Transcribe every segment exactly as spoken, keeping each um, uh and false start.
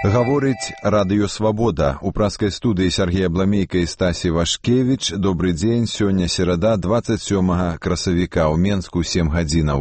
Гаворыць Радыё Свабода. У праскай студыі Сергея Бламейка і Стасі Вашкевіч. Добры дзень. Сёння серада, дваццаць сёмага красавіка. У Менску сем гадзінаў.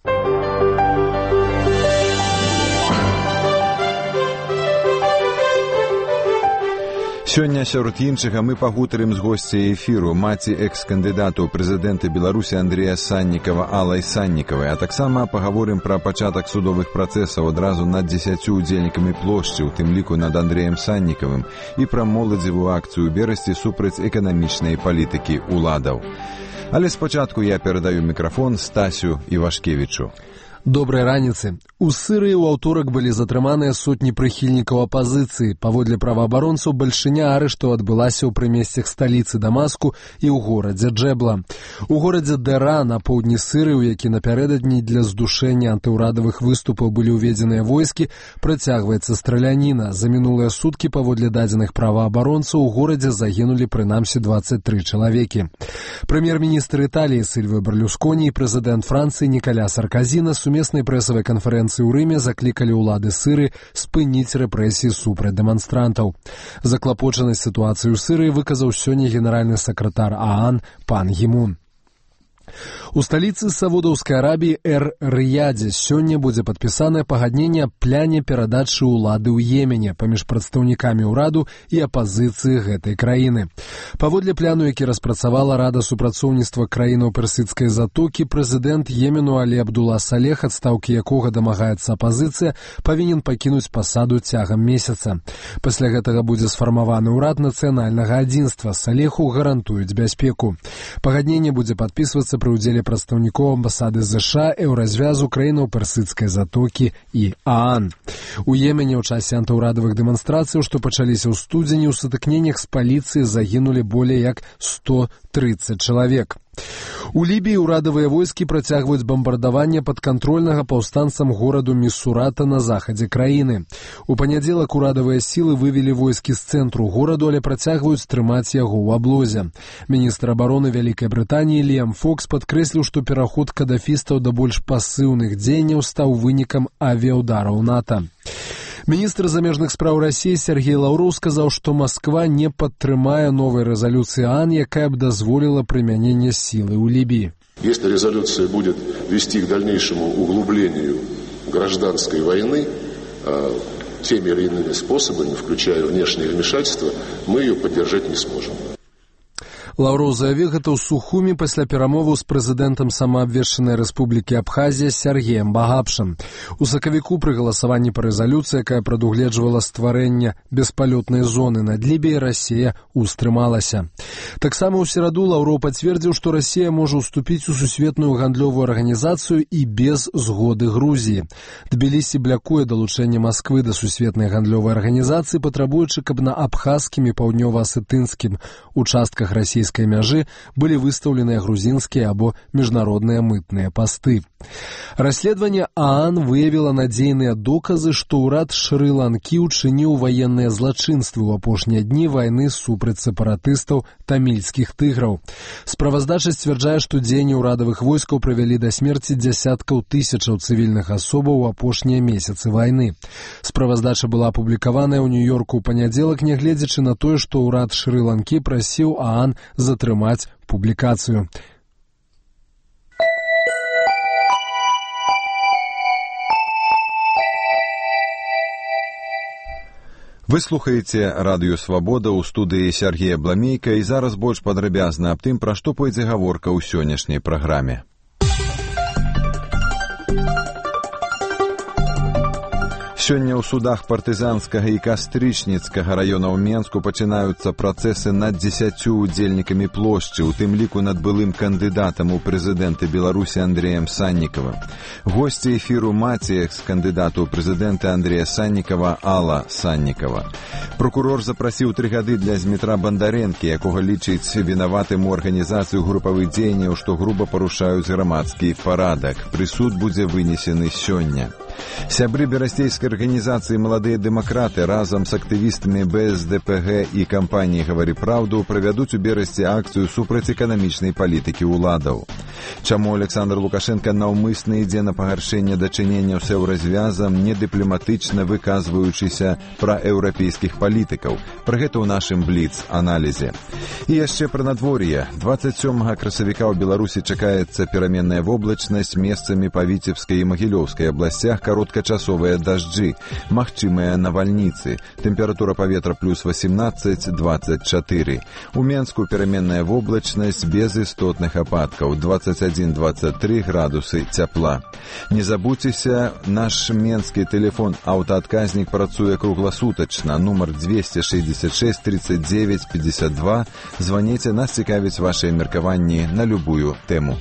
Сёння сярод іншага мы пагутарым з госцяй эфіру, маці экс-кандыдата ў прэзідэнты Беларусі Андрэя Саннікава Алай Саннікавай, а таксама пагаворым пра пачатак судовых працэсаў адразу над дзесяццю удзельнікамі плошчы, у тым ліку над Андрэем Саннікавым, і пра моладзевую акцыю ў Берасці супраць эканамічнай палітыкі ўладаў. Але спачатку я перадаю мікрафон Стасю Івашкевічу. Добрай раніцы. У Сырыі ў аўторак былі затрыманыя сотні прыхільнікаў апазіцыі. Паводле праваабаронцаў, бальшыня арыштаў адбылася ў прымесцях сталіцы Дамаску і ў горадзе Джэбла. У горадзе Дэра на поўдні Сырыі, у які напярэдадні для здушэння антыўрадавых выступаў былі ўведзеныя войскі, працягваецца страляніна. За мінулыя суткі, паводле дадзеных праваабаронцаў, у горадзе загінулі прынамсі дваццаць тры чалавекі. Прэм'ер-міністр Італіі Сільвіо Берлусконі і прэзідэнт Францыі Нікаля Сарказі на сумеснай прэсавай канферэнцыі ў Рыме заклікалі ўлады Сырыі спыніць рэпрэсіі супраць дэманстрантаў. Заклапочанасць сітуацыі ў Сырыі выказаў сёння генеральны сакратар ААН пан Гі Мун. У сталіцы Саудаўскай Арабіі Эр-Рыядзе сёння будзе падпісанае пагадненне аб пляне перадачы ўлады ў Йемене паміж прадстаўнікамі ўраду і апазіцыі гэтай краіны. Паводле пляну, які распрацавала Рада супрацоўніцтва краінаў Персідскай затокі, прэзідэнт Йемену Алі Абдула Салех, адстаўкі якога дамагаецца апазіцыя, павінен пакінуць пасаду цягам месяца. Пасля гэтага будзе сфармаваны ўрад нацыянальнага адзінства. Салеху гарантуюць бяспеку. Пагадненне будзе падпісвацца пры ўдзеле прадстаўнікоў амбасады ЗША, еўразвязу, краінаў Персідскай затокі і ААН. У Йемене ў часе антыўрадавых дэманстрацыяў, што пачаліся ў студзені, у сутыкненнях з паліцыяй загінулі болей як сто трыццаць чалавек. У Лібіі ўрадавыя войскі працягваюць бамбардаванне падкантрольнага паўстанцам гораду Місурата на захадзе краіны. У панядзелак урадавыя сілы вывелі войскі з цэнтру гораду, але працягваюць трымаць яго ў аблозе. Міністр абароны Вялікай Брытаніі Ліам Фокс падкрэсліў, што пераход кадафістаў да больш пасыўных дзеянняў стаў вынікам авіяўдараў НАТО. Міністр замежных спраў Расіі Сергей Лаўроў сказаў, што Масква не падтрымае новай рэзалюцыі ААН, якая б дазволіла прымяненне сілы ў Лібіі. Если резолюция будет вести к дальнейшему углублению гражданской войны, теми или иными способами, включая внешнее вмешательство, мы ее поддержать не сможем. Лаўроў заявіў гэта ў Сухуме пасля перамоваў з прэзідэнтам самаабвешчанай рэспублікі Абхазія Сергеем Багапшам. У сакавіку пры галасаванні па рэзалюцыі, якая прадугледжвала стварэнне беспалётнай зоны над Лібіяй, Расія ўстрымалася. Таксама ў сераду Лаўроў пацвердзіў, што Расія можа ўступіць у сусветную гандлёвую арганізацыю і без згоды Грузіі. Тбілісі блякуе далучэнне Масквы да сусветнай гандлёвай арганізацыі, патрабуючы, каб на абхазскім і паўднёва-асетынскім участках расійскай мяжы былі выстаўленыя грузінскія або міжнародныя мытныя пасты. Расследаванне ААН выявіла надзейныя доказы, што ўрад Шры-Ланкі ўчыніў ваенныя злачынствы ў апошнія дні вайны супраць сепаратыстаў тамільскіх тыграў. Справаздача сцвярджае, што дзеянні ўрадавых войскаў прывялі да смерці дзясяткаў тысячаў цывільных асобаў у апошнія месяцы вайны. Справаздача была апублікаваная ў Нью-Йорку ў панядзелак, нягледзячы на тое, што ўрад Шры-Ланкі прасіў ААН затрымаць публікацыю. Вы слухаеце Радыё Свабода, ў студыі Сергея Бламейка, і зараз больш падрабязна аб тым, пра што пойдзе гаворка ў сённяшняй праграме. Сёння ў судах партызанскага і кастрычніцкага раёнаў Менску пачынаюцца працэсы над дзесяццю удзельнікамі плошчы, у тым ліку над былым кандыдатам у прэзідэнты Беларусі Андрэем Саннікавым. Госці эфіру маці экс-кандыдату ў прэзідэнты Андрэя Саннікава Алла Саннікава. Прокурор запрасіў тры гады для Змітра Бандарэнкі, якога лічыць вінаватым у арганізацыю групавых дзеянняў, што груба парушаюць грамадскі парадак. Прысуд будзе вынесены сёння. Сябры берасцейскай арганізацыі «Маладыя дэмакраты» разам з актывістамі Бэ Эс Дэ Пэ Гэ і кампаніі «Гавары праўду» правядуць у Берасці акцыю супраць эканамічнай палітыкі ўладаў. Чаму Александр Лукашенко наўмысна ідзе на пагаршэнне дачыненняў з еўразвязам, не дыпламатычна выказваючыся пра еўрапейскіх палітыкаў. Пра гэта ў нашым бліц-аналізе. І яшчэ пра надвор'е. дваццаць сёмага красавіка ў Беларусі чакаецца пераменная воблачнасць, месцамі па Віцебскай і Магілёўскай абласцях кароткачасовыя дажджы, магчымыя навальніцы. Тэмпература паветра плюс васемнаццаць дваццаць чатыры. У Менску пераменная воблачнасць без істотных ападкаў, дваццаць адзін дваццаць тры градусы цяпла. Не забудзьцеся, наш менскі тэлефон аўтаадказнік працуе кругласутачна, нумар двести шестьдесят шесть тридцать девять пятьдесят два. Званіце, нас цікавіць вашыя меркаванні на любую тэму.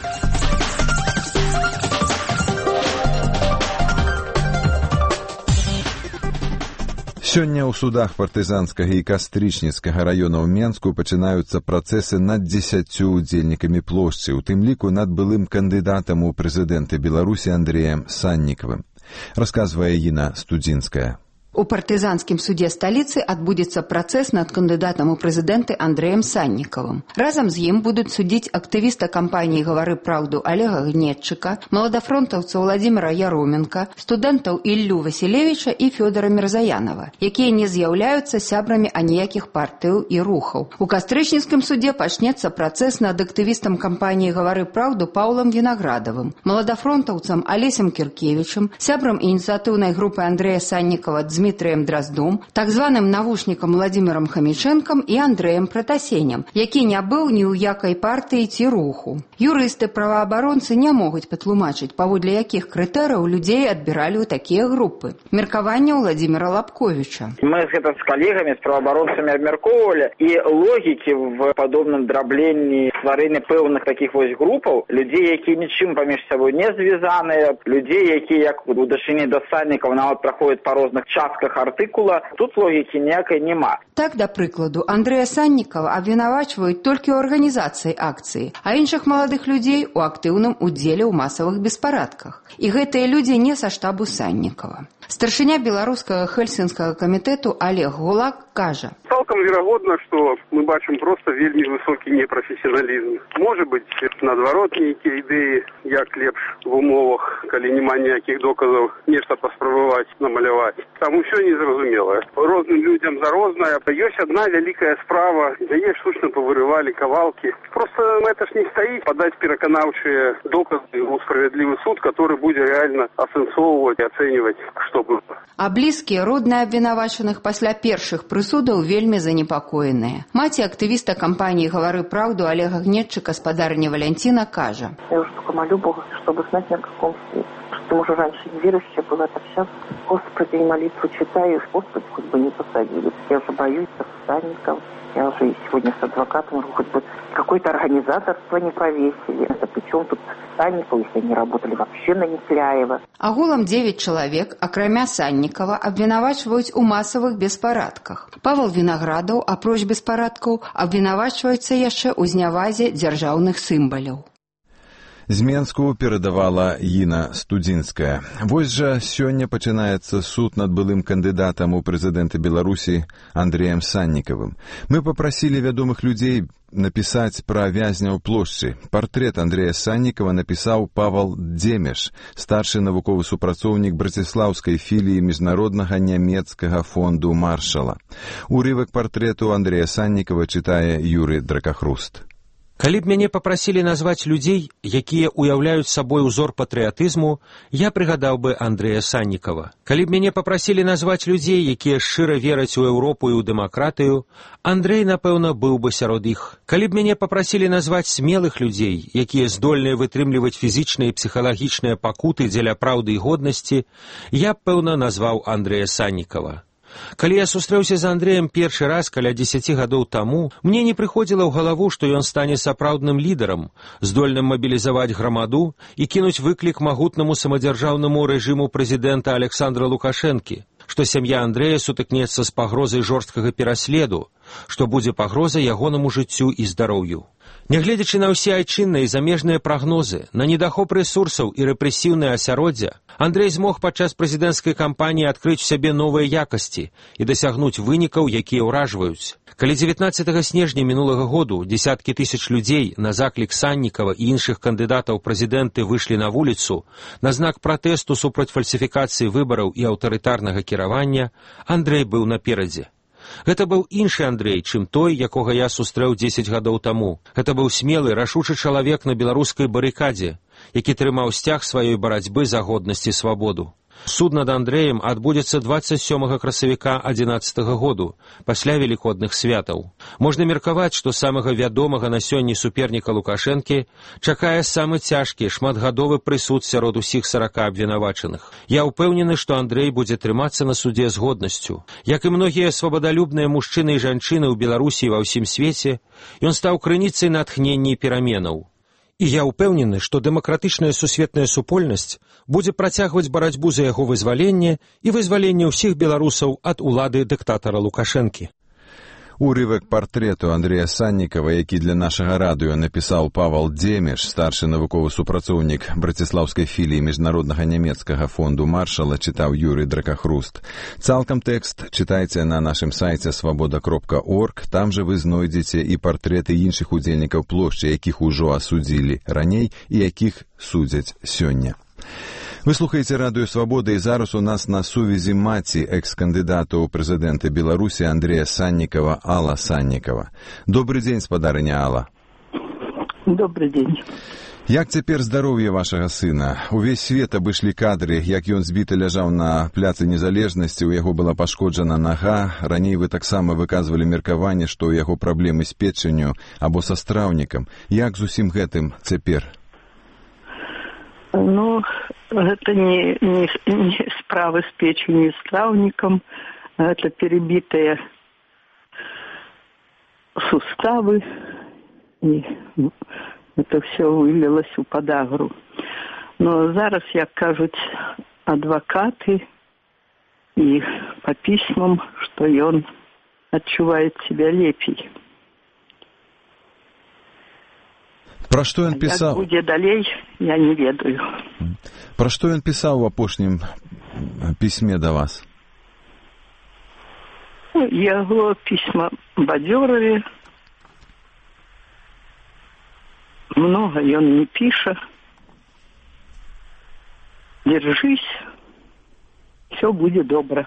Сёння ў судах партызанскага і кастрычніцкага раёнаў Менску пачынаюцца працэсы над дзесяццю удзельнікамі плошчы, у тым ліку над былым кандыдатам у прэзідэнты Беларусі Андрэем Саннікавым. Расказвае Іна Студзінская. У партызанскім суде сталіцы адбудзецца працэс над кандыдатам у прэзідэнты Андрэем Саннікавым. Разам з ім будуць судзіць актывіста кампаніі «Гавары праўду» Олега Гнетчыка, маладафронтаўца Владзіміра Яроменка, студэнтаў Іллю Васілевіча і Фёдора Мірзаянова, якія не з'яўляюцца сябрамі аніякіх партыяў і рухаў. У кастрычніцкім суде пачнецца працэс над актывістам кампаніі «Гавары праўду» Паўлам Вінаградавым, маладафронтаўцам Алесем Кіркевічам, сябрам ініцыятыўнай групы Андрэя Саннікава Дмітрием Дроздом, так званым навушнікам Владзімірам Хамічэнкам і Андрэем Пратасенем, які не быў ні ў якай партыі ці руху. Юрысты-праваабаронцы не могуць патлумачыць, паводле якіх крытэрыяў людзей адбіралі ў такія групы. Меркаванне Владзіміра Лапковіча. Мы гэта з калегамі, з праваабаронцамі абмяркоўвалі, і логікі в падобным драбленні стварэння пэўных такіх вось групаў, людзей, якія нічым паміж сабой не звязаныя, людзей, якія як у дачыненні да Саннікава нават праходзяць па розных частках артыкула, тут логікі ніякай няма. Так, да прыкладу, Андрэя Саннікава абвінавачваюць толькі ў арганізацыі акцыі, а іншых маладых людзей у актыўным удзеле ў масавых беспарадках. І гэтыя людзі не са штабу Саннікава. Старшыня беларускага хельсінскага камітэту Олег Гулак кажа: Цалкам верагодна, што мы бачым проста вельмі высокі непрафесіяналізм. Можа быць, наадварот, нейкія ідэі, як лепш в умовах, калі няма ніякіх доказаў, нешта паспрабаваць намаляваць. Там усё незразумелае. Розным людзям за рознае. Ёсць адна вялікая справа, яе штучна павырывалі кавалкі. Просто гэта ж не стаіць падаць пераканаўчыя доказы ў справядлівы суд, который будзе рэальна асэнсоўваць і ацэньваць, што было. А блізкія, родныя абвінавачаных пасля першых прысудаў вельмі занепакоеныя. Маці актывіста кампаніі «Гавары праўду» Олега Гнетчыка, спадарыня Валянціна, кажа: Я уж только молю Бога, чтобы знать, на каком свете. Потому что раньше неверующая была, так сейчас, Господи, молитву читаю, Господи, хоть бы не посадили. Я уже боюсь Санникова. Я уже сегодня с адвокатом, хоть бы какое-то организаторство не повесили. Это причем тут Санникова, если они работали вообще на Несляева. Агулам девять чалавек, акрамя Саннікава, абвінавачваюць у масавых беспарадках. Павел Вінаградаў, апроч беспарадкаў, абвінавачваецца яшчэ ў зняwaзе дзяржаўных сімваляў. З Менску перадавала Іна Студзінская. Вось жа сёння пачынаецца суд над былым кандыдатам у прэзідэнты Беларусі Андрэем Саннікавым. Мы папрасілі вядомых людзей напісаць пра вязняў плошчы. Партрэт Андрэя Саннікава напісаў Павал Дземеш, старшы навуковы супрацоўнік браціслаўскай філіі міжнароднага нямецкага фонду Маршала. Урывак партрэту Андрэя Саннікава чытае Юрый Дракахруст. Калі б мяне папрасілі назваць людзей, якія ўяўляюць сабой узор патрыятызму, я прыгадаў бы Андрэя Саннікава. Калі б мяне папрасілі назваць людзей, якія шчыра вераць у Еўропу і ў дэмакратыю, Андрэй, напэўна, быў бы сярод іх. Калі б мяне папрасілі назваць смелых людзей, якія здольныя вытрымліваць фізічныя і псіхалагічныя пакуты дзеля праўды і годнасці, я б, пэўна, назваў Андрэя Саннікава. Калі я сустрэўся з Андрэем першы раз каля дзесяці гадоў таму, мне не прыходзіла ў галаву, што ён стане сапраўдным лідарам, здольным мабілізаваць грамаду і кінуць выклік магутнаму самадзяржаўнаму рэжыму прэзідэнта Александра Лукашэнкі, што сям'я Андрэя сутыкнецца з пагрозай жорсткага пераследу, што будзе пагроза ягонаму жыццю і здароўю. Нягледзячы на ўсе айчынныя і замежныя прагнозы, на недахоп рэсурсаў і рэпрэсіўнае асяроддзе, Андрэй змог падчас прэзідэнцкай кампаніі адкрыць у сябе новыя якасці і дасягнуць вынікаў, якія ўражваюць. Калі дзевятнаццатага снежня мінулага году дзесяткі тысяч людзей на заклік Саннікава і іншых кандыдатаў прэзідэнты выйшлі на вуліцу на знак пратэсту супраць фальсіфікацыі выбараў і аўтарытарнага кіравання, Андрэй быў наперадзе. Гэта быў іншы Андрэй, чым той, якога я сустрэў дзесяць гадоў таму. Гэта быў смелы, рашучы чалавек на беларускай барыкадзе, які трымаў сцяг сваёй барацьбы за годнасць і свабоду. Суд над Андрэем адбудзецца дваццаць сёмага красавіка адзінаццатага году, пасля велікодных святаў. Можна меркаваць, што самага вядомага на сёння суперніка Лукашэнкі чакае самы цяжкі, шматгадовы прысуд сярод усіх сарака абвінавачаных. Я ўпэўнены, што Андрэй будзе трымацца на судзе з годнасцю. Як і многія свабадалюбныя мужчыны і жанчыны ў Беларусі і ва ўсім свеце, ён стаў крыніцай натхнення і пераменаў. І я ўпэўнены, што дэмакратычная сусветная супольнасць будзе працягваць барацьбу за яго вызваленне і вызваленне ўсіх беларусаў ад улады дыктатара Лукашэнкі. Урывак партрэту Андрэя Саннікава, які для нашага радыё напісаў Павал Дземеш, старшы навуковы супрацоўнік браціслаўскай філіі міжнароднага нямецкага фонду Маршала, чытаў Юрый Дракахруст. Цалкам тэкст чытайце на нашым сайце свабода кропка орг, там жа вы знойдзеце і партрэты іншых удзельнікаў плошчы, якіх ужо асудзілі раней і якіх судзяць сёння. Вы слухаеце радыё «Свабода» і зараз у нас на сувязі маці экс-кандыдата ў прэзідэнты Беларусі Андрэя Саннікава, Алла Саннікава. Добрый дзень, спадарыня Алла. Добрый дзень. Як цяпер здароўе вашага сына? Увесь свет абышлі кадры, як ён збіты ляжаў на пляцы Незалежнасці, у яго была пашкоджана нага. Раней вы таксама выказвалі меркаванне, што ў яго праблемы з печанню або са страўнікам. Як з усім гэтым цяпер? Ну, гэта не, не, не справы з печенью і страўнікам, гэта перебітыя суставы, і это все вылілася ў падагру. Но зараз, як кажуць адвакаты і па пісьмам, што ён адчувае себя лепей. Пра што ён пісаў? Як будзе далей, я не ведаю. Пра што ён пісаў у апошнім пісьме да вас? Яго пісьма бадзёрыя. Многа ён не піша. Держись, все будзе добра.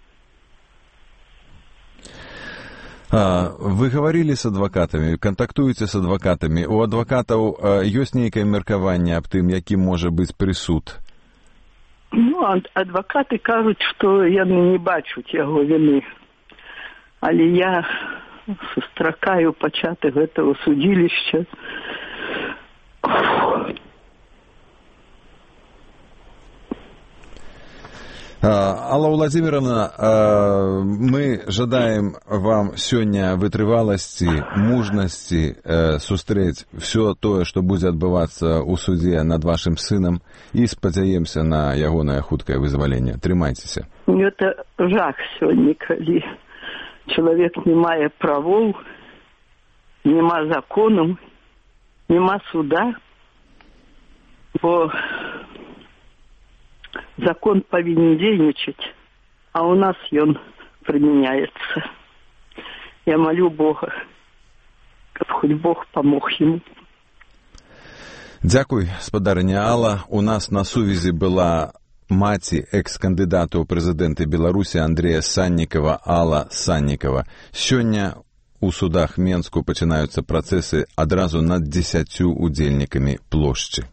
А, вы говорили с адвакатамі, кантактуеце з адвакатамі. У адвакатаў а, ёсць нейкае меркаванне аб тым, якім можа быць прысуд? Ну, адвакаты кажуць, што яны не бачуць яго віны. Але я сустракаю пачатак гэтага судзілішча. Алла Владимировна, мы жадаем вам сёння вытрываласці, мужнасці сустрэць все тое, што будзе адбывацца ў судзе над вашым сынам, і спадзяемся на ягонае хуткае вызваленне. Трымайцеся. Это жах сёння, калі чалавек не мае правоў, нема законаў, нема суда, бо закон повинен дзейнічаць, а у нас ён применяется. Я молю Бога, каб хоть Бог помог ему. Дзякуй, спадарыня Алла. У нас на сувязі была маці экс-кандыдата ў прэзідэнты Беларусі Андрэя Саннікава, Алла Саннікава. Сёння у судах Менску пачынаюцца працэсы адразу над дзесяццю удзельнікамі плошчы.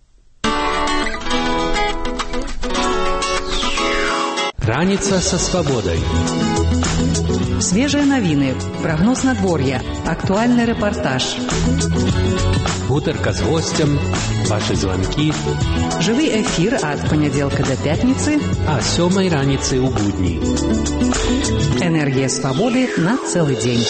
Раніца са свабодай. Свежие новины, прогноз надвор'я, актуальный репортаж. Гутарка з гостем, ваши звонки. Живый эфир от понеделька до пятницы. А сёмай раніцы ў будні. Энергия свободы на целый день.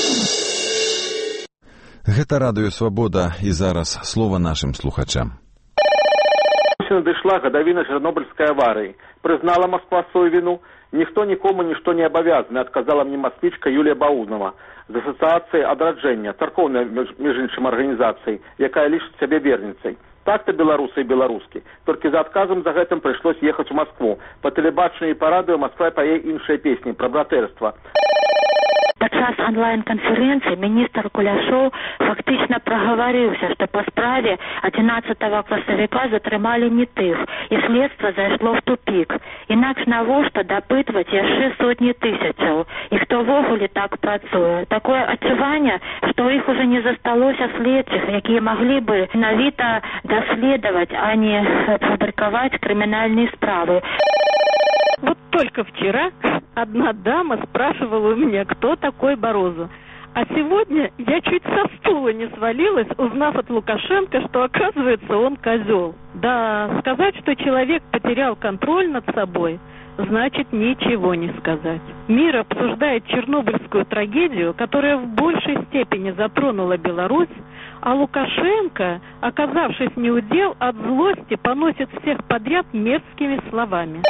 Гэта радыё «Свабода» і зараз слова нашим слухачам. Вось надышла гадавіна Чарнобыльскай аварыі. Прызнала Москва свою вину. Никто никому ничто не обязан, отказала мне москвичка Юлия Баунова з асоциацией адраджэння, церковной, між іншым организацией, якая лишит себе верницей. Так-то белорусы и белорусские. Только за отказом за гэтым пришлось ехать в Москву. По телебачению и по радио Москва пое іншыя песни про братерство. Падчас онлайн-конференции министр Куляшов фактично проговорился, что по справе одиннадцатого красавіка затрымали не тых, и следство зашло в тупик. Инакш навошта допытывать яшчэ сотни тысячаў. И кто ввогуле так працуе. Такое адчуванне, что их уже не засталося следчых, якія могли бы навіта доследовать, а не фабриковать криминальные справы. Вот только вчера одна дама спрашивала у меня, кто такой Борозу. А сегодня я чуть со стула не свалилась, узнав от Лукашенко, что, оказывается, он козел. Да, сказать, что человек потерял контроль над собой, значит ничего не сказать. Мир обсуждает чернобыльскую трагедию, которая в большей степени затронула Беларусь, а Лукашенко, оказавшись неудел, от злости поносит всех подряд мерзкими словами.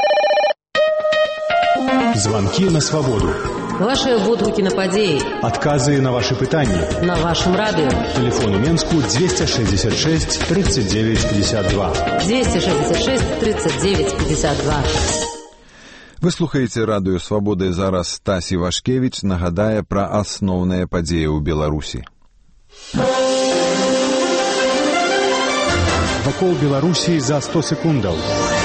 Звонки на свободу. Ваши водгукі на падзеі. Адказы на ваши пытанні. На вашем радио. Телефон у Менску двести шестьдесят шесть тридцать девять пятьдесят два. двести шестьдесят шесть тридцать девять пятьдесят два. Вы слухаеце радыё «Свабода» і зараз Стась Івашкевіч нагадае пра асноўныя падзеі ў Беларусі. Вакол Беларусі за сто секундаў.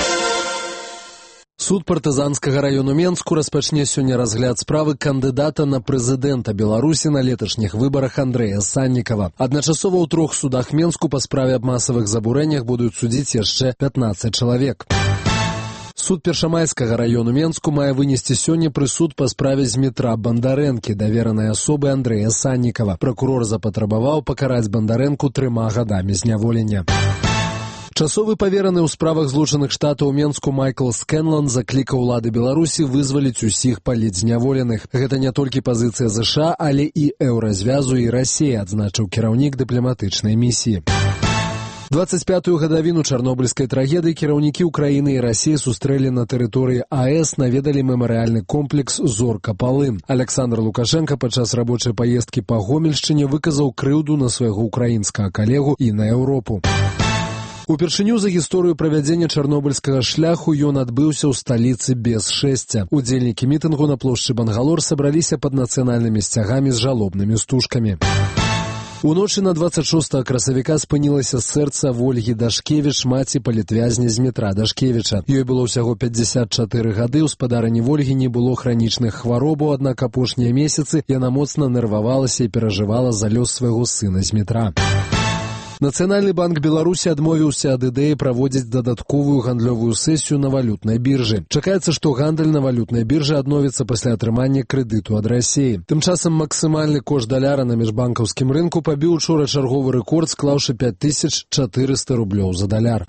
Суд партызанскага раёну Менску распачне сёння разгляд справы кандыдата на прэзідэнта Беларусі на леташніх выбарах Андрэя Саннікава. Адначасова ў трох судах Менску па справе аб масавых забурэннях будуць судзіць яшчэ пятнаццаць чалавек. Суд першамайскага раёну Менску мае вынесці сёння прысуд па справе Змітра Бандарэнкі, даверанай асобы Андрэя Саннікава. Пракурор запатрабаваў пакараць Бандарэнку трыма гадамі зняволення. Часовы павераны ў справах злучаных штатаў у Менску Майкл Скэнлан заклікаў улады Беларусі вызваліць усіх палітзняволеных. Гэта не толькі пазіцыя ЗША, але і еўразвязу і Расіі, адзначыў кіраўнік дыпламатычнай місіі. дваццаць пятую гадавіну чарнобыльскай трагедыі кіраўнікі ўкраіны і Расіі сустрэлі на тэрыторыі АЭС, наведалі мемарыяльны комплекс «Зорка-Палын». Александр Лукашенко падчас рабочай паездкі па Гомельшчыне выказаў крыўду на свайго украінскага калегу і на Еўропу. Упершыню за гісторыю правядзення чарнобыльскага шляху ён адбыўся ў сталіцы без шэсця. Удзельнікі мітынгу на плошчы Бангалор сабраліся пад нацыянальнымі сцягамі з жалобнымі стужкамі. Уночы на дваццаць шостага красавіка спынілася сэрца Вольгі Дашкевіч, маці палітвязня Змітра Дашкевіча. Ёй было ўсяго пятьдесят чатыры гады, у спадарыні Вольгі не было хранічных хваробаў, аднак апошнія месяцы яна моцна нервавалася і перажывала за лёс свайго сына Змітра. Нацыянальны банк Беларусі адмовіўся ад ідэі праводзіць дадатковую гандлёвую сесію на валютнай біржы. Чакаецца, што гандаль на валютнай біржы адновіцца пасля атрымання крэдыту ад Расіі. Тым часам максімальны кошт даляра на міжбанкаўскім рынку пабіў учора чарговы рэкорд, склаўшы пять тысяч чатырыста рублёў за даляр.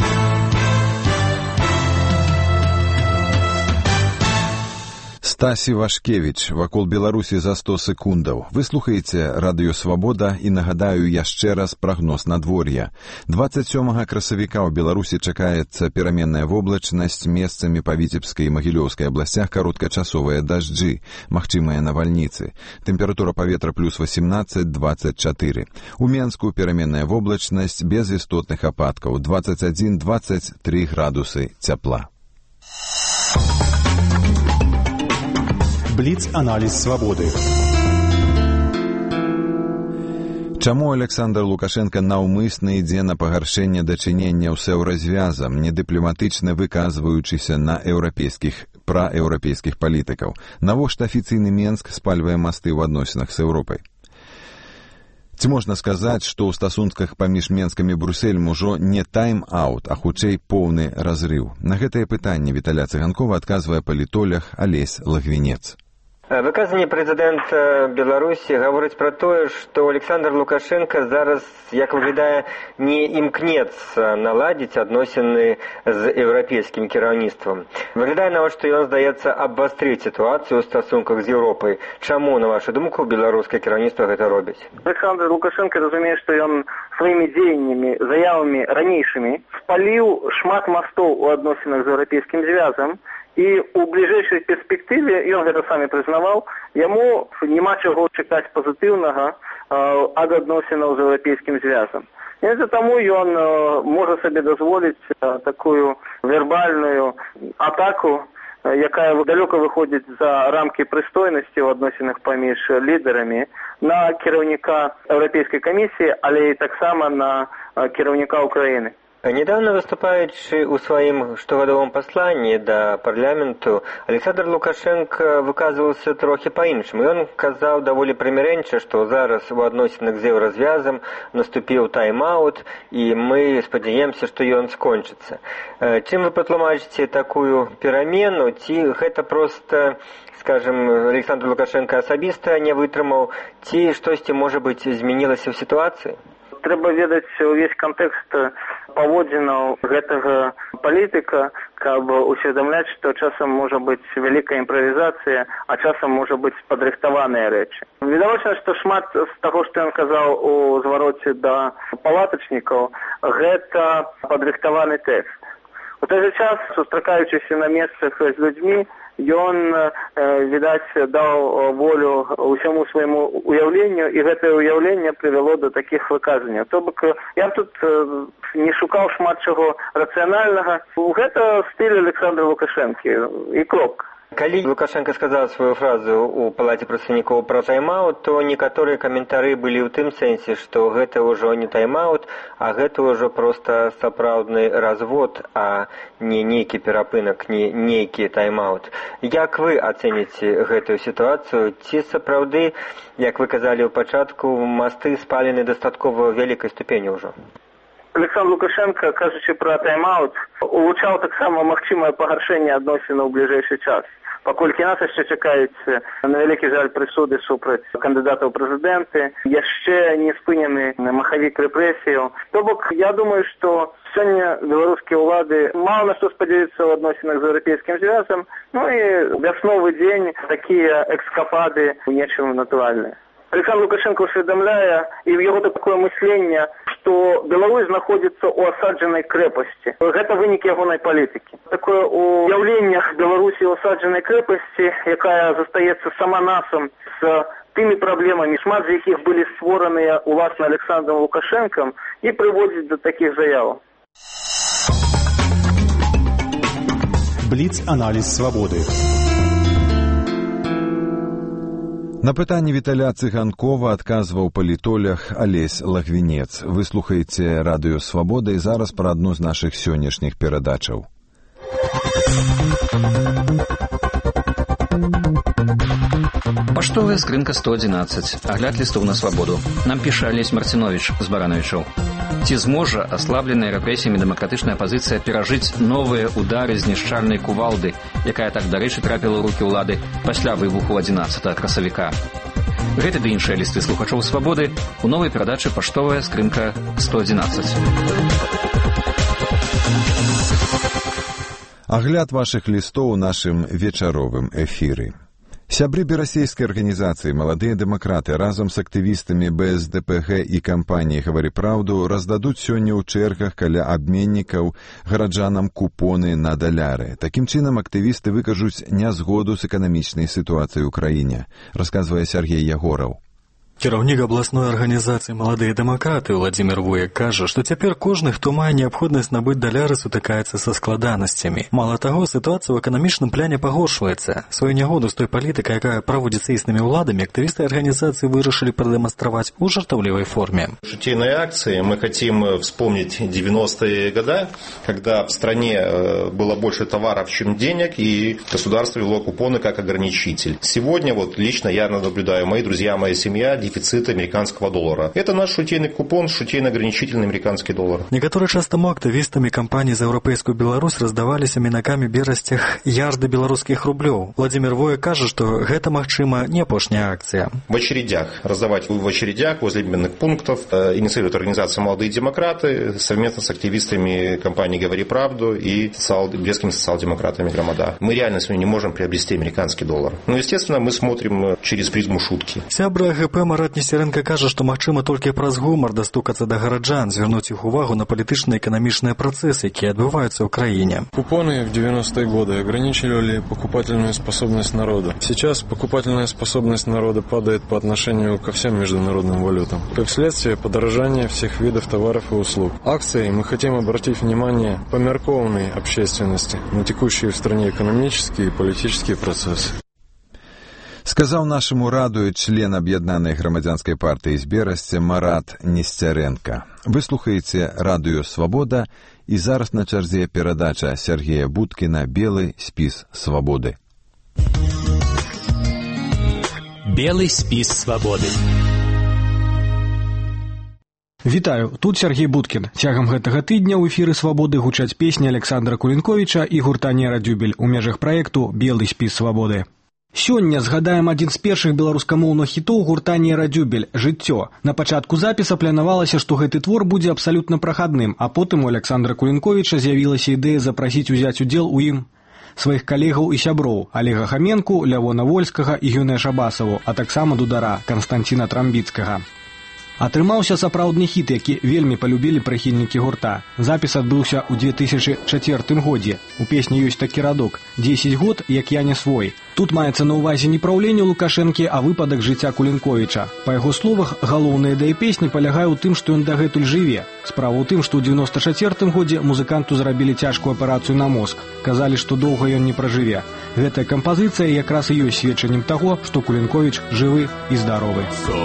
Стась Івашкевіч, вакол Беларусі за сто секундаў. Вы слухаеце радыё «Свабода» і нагадаю яшчэ раз прагноз надвор'я. дваццаць сёмага красавіка ў Беларусі чакаецца пераменная воблачнасць, месцамі па Віцебскай і Магілёўскай абласцях кароткачасовыя дажджы, магчымыя навальніцы. Тэмпература паветра плюс восемнадцать двадцать четыре. У Менску пераменная воблачнасць без істотных ападкаў, двадцать один двадцать три градусы цяпла. Бліц-аналіз свабоды. Чаму Александр Лукашенко наўмысна ідзе на пагаршэнне дачыненняў з еўразвязам, недыпламатычна выказваючыся на еўрапейскіх праеўрапейскіх палітыкаў? Навошта афіцыйны Менск спальвае масты ў адносінах з Еўропай? Ці можна сказаць, што ў стасунках паміж Менскам і Брусэлем ужо не тайм-аут, а хутчэй поўны разрыў? На гэтае пытанне Віталя Цыганкова адказвае палітолог Алесь Лагвінец. Выказанне прэзідэнта Беларусі гаворыць пра тое, што Александр Лукашенко зараз, як выглядае, не імкнецца наладзіць адносіны з еўрапейскім кіраўніцтвам. Выглядае нават, што ён, здаецца, абвастрыць сітуацыю ў стасунках з Еўропай. Чаму, на вашу думку, беларускае кіраўніцтва гэта робіць? Александр Лукашенко разумее, што ён сваімі дзеяннямі, заявамі ранейшымі спаліў шмат мастоў у адносінах з еўрапейскім звязам, і ў бліжэйшай перспектыве, ён гэта самі прызнаваў, яму няма чаго чакаць пазітыўнага ад адносінаў з еўрапейскім звязам. І за таму ён можа сабе дазволіць такую вербальную атаку, якая далёка выходзіць за рамкі прыстойнасці ў адносінах паміж лідарамі на кіраўніка Еўрапейскай камісіі, але і таксама на кіраўніка Украіны. Недавно выступаючы ў сваім штогадовым пасланні да парламенту, Александр Лукашенко выказваўся трохі па-іншаму. Ён казаў даволі прымірэнча, што зараз у адносінах з еўразвязам наступіў тайм-аут, і мы спадзяемся, што ён скончыцца. Чым вы патлумачыце такую перамену, ці гэта проста, скажем, Александр Лукашенко асабіста не вытрымаў, ці штосьці, можа быць, змянілася ў сітуацыі? Трэба ведаць увесь кантэкст паводзінаў гэтага палітыка, каб усведамляць, што часам можа быць вялікая імправізацыя, а часам можа быць падрыхтаваныя рэчы. Відавочна, што шмат з таго, што ён казаў у звароце да палатачнікаў, гэта падрыхтаваны тэкст. У той жа час, сустракаючыся на месцах з людзьмі, ён, відаць, даў волю ўсяму свайму уяўленню, і гэтае уяўленне прывяло да такіх выказанняў. То бок, я тут не шукаў шмат чаго рацыянальнага. Гэта стыль Александра Лукашенко і кропка. Калі Лукашенко сказаў сваю фразу ў палаце прадстаўнікоў пра тайм-аут, то некаторыя каментары былі ў тым сэнсе, што гэта ўжо не тайм-аут, а гэта ўжо проста сапраўдны развод, а не нейкі перапынак, не нейкі тайм-аут. Як вы ацэніце гэтую сітуацыю? Ці сапраўды, як вы казалі ў пачатку, масты спалены дастаткова вялікай ступені ўжо? Александр Лукашенко, кажучы пра тайм-аут, улучаў таксама магчымае пагаршэнне адносінаў у бліжэйшы час. Паколькі нас яшчэ чакаюць, на вялікі жаль, прысуды супраць кандыдатаў у прэзідэнты, яшчэ не спынены махавік рэпрэсіяў. То бок, я думаю, што сёння беларускія ўлады мала на што спадзяюцца ў адносінах з еўрапейскім звязам, ну і вясновы дзень такія экскапады ў нечым натуральныя. Александр Лукашенко усведомляе, і в яго такое мысленне, што Беларусь знаходзіцца ў асаджанай крэпасці. Гэта вынік ягонай палітыкі. Такое уяўленне Беларусі ў асаджанай крэпасці, якая застаецца сама насам з тымі праблемамі, шмат з якіх былі створаныя уласна Александром Лукашенком, і прыводзіць да такіх заяваў. Бліц-аналіз свабоды. На пытанне Віталя Цыганкова адказваў палітолог Алесь Лагвінец. Вы слухаеце радыё «Свабода» і зараз пра адну з нашых сённяшніх перадачаў. Паштовая скрынка сто адзінаццаць. Агляд лістоў на свабоду. Нам піша Алесь Марціновіч з Барановічаў. Ці зможа аслабленая рэпрэсіямі дэмакратычная апазіцыя перажыць новыя ўдары знішчальнай кувалды, якая так, дарэчы, трапіла ў рукі ўлады пасля выбуху адзінаццатага красавіка? Гэта ды іншыя лісты слухачоў свабоды у новай перадачы «Паштовая скрынка сто адзінаццаць». Агляд вашых лістоў у нашым вечаровым эфіры. Сябры берасейскай арганізацыі «Маладыя дэмакраты» разам з актывістамі бэ эс дэ пэ гэ і кампаніі «Гавары праўду» раздадуць сёння ў чэргах каля абменнікаў гараджанам купоны на даляры. Такім чынам актывісты выкажуць нязгоду з эканамічнай сітуацыяй у краіне, расказвае Сергей Ягораў. Кіраўнік абласной арганізацыі «Маладыя дэмакраты» Владзімір Вуек кажа, што цяпер кожны, хто мае неабходнасць набыць даляры, сутыкаецца са складанасцямі. Мала таго, сітуацыя ў эканамічным пляне пагоршваецца. Сваю нягоду з той палітыкай, якая праводзіцца існымі ўладамі, актывісты арганізацыі вырашылі прадэманстраваць у жартаўлівай форме. Шутейной акции мы хотим вспомнить девяностые годы, когда в стране было больше товаров, чем денег, и государство вело купоны как ограничитель. Сегодня, вот лично я наблюдаю, мои друзья, моя семья, дефицит американского доллара. Это наш шутейный купон, шутейно-ограничительный американский доллар. Некоторые частому актывістамі кампаній за еўрапейскую Беларусь раздаваліся мінакамі берасцях ярды беларускіх рублёў. Владимир Воя кажа, што гэта, магчыма, не апошняя акцыя. В очередях, раздавать в очередях возле обменных пунктов э, инициирует организация «Молодые демократы» совместно с активистами компании «Говори правду» и социал, брестскими социал-демократами «Громада». Мы реально сегодня не можем приобрести американский доллар. Но, естественно, мы смотрим через призму шутки. Сябра АГП Марат Нестеренко кажа, што магчыма толькі праз гумар дастукацца да гараджан, звярнуць іх увагу на палітычна-эканамічныя працэсы, якія адбываюцца ў краіне. Купоны в девяностые годы ограничивали покупательную способность народа. Сейчас покупательная способность народа падает по отношению ко всем международным валютам. Как следствие, подорожание всех видов товаров и услуг. Акцией мы хотим обратить внимание померкованной общественности на текущие в стране экономические и политические процессы. Сказаў нашаму радыё член аб'яднанай грамадзянскай партыі з Берасці Марат Несцярэнка. Вы слухаеце радыё «Свабода» і зараз на чарзе перадача Сергея Будкіна «Белы спіс свабоды». Белы спіс свабоды. Вітаю, тут Сергей Будкін. Цягам гэтага тыдня ў эфіры «Свабоды» гучаць песні Александра Кулінковіча і гурта «Нера Дюбель» у межах праекту «Белы спіс свабоды». Сёння згадаем адзін з першых беларускамоўных хітоў гурта «Нера Дюбель» «Жыццё». На пачатку запіса планавалася, што гэты твор будзе абсалютна прахадным, а потым у Александра Кулінковіча з'явілася ідэя запрасіць узяць удзел у ім сваіх калегаў і сяброў Олега Хаменку, Лявона Вольскага і Юнэ Шабасаву, а таксама дудара Канстанціна Трамбіцкага. Атрымаўся сапраўдны хіт, які вельмі палюбілі прыхільнікі гурта. Запіс адбыўся ў две тысячы чацвёртым годзе. У песні ёсць такі радок «дзесяць год, як я не свой». Тут маецца на ўвазе не праўленне Лукашэнкі, а выпадак жыцця Кулінковіча. Па яго словах, галоўная ідэя песні палягае ў тым, што ён дагэтуль жыве. Справа ў тым, што ў дзевяноста чацвёртым годзе музыканту зрабілі цяжкую аперацыю на мозг. Казалі, што доўга ён не пражыве. Гэтая кампазіцыя якраз і ёсць сведчаннем таго, што Кулінковіч жывы і здаровы.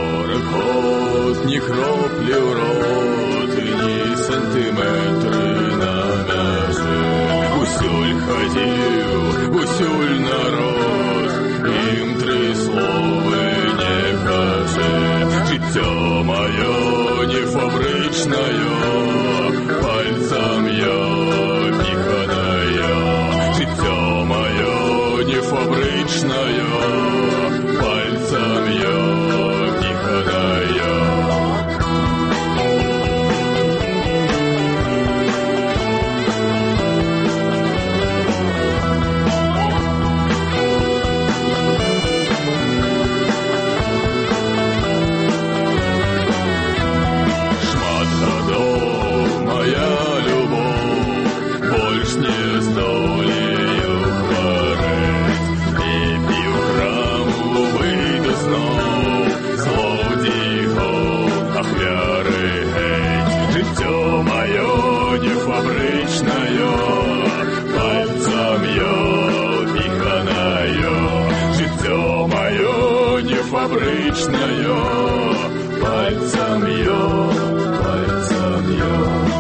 Ні кроплі ў рот, ні сантыметры на мяжы. Усюль хадзіў, усюль народ, ім тры словы не кажы. Жыццё маё не фабрычнае, пальцам я піханае. Жыццё маё не фабрычнае, пальцам я піханае. Фабричная, пальцем я, пальцем я.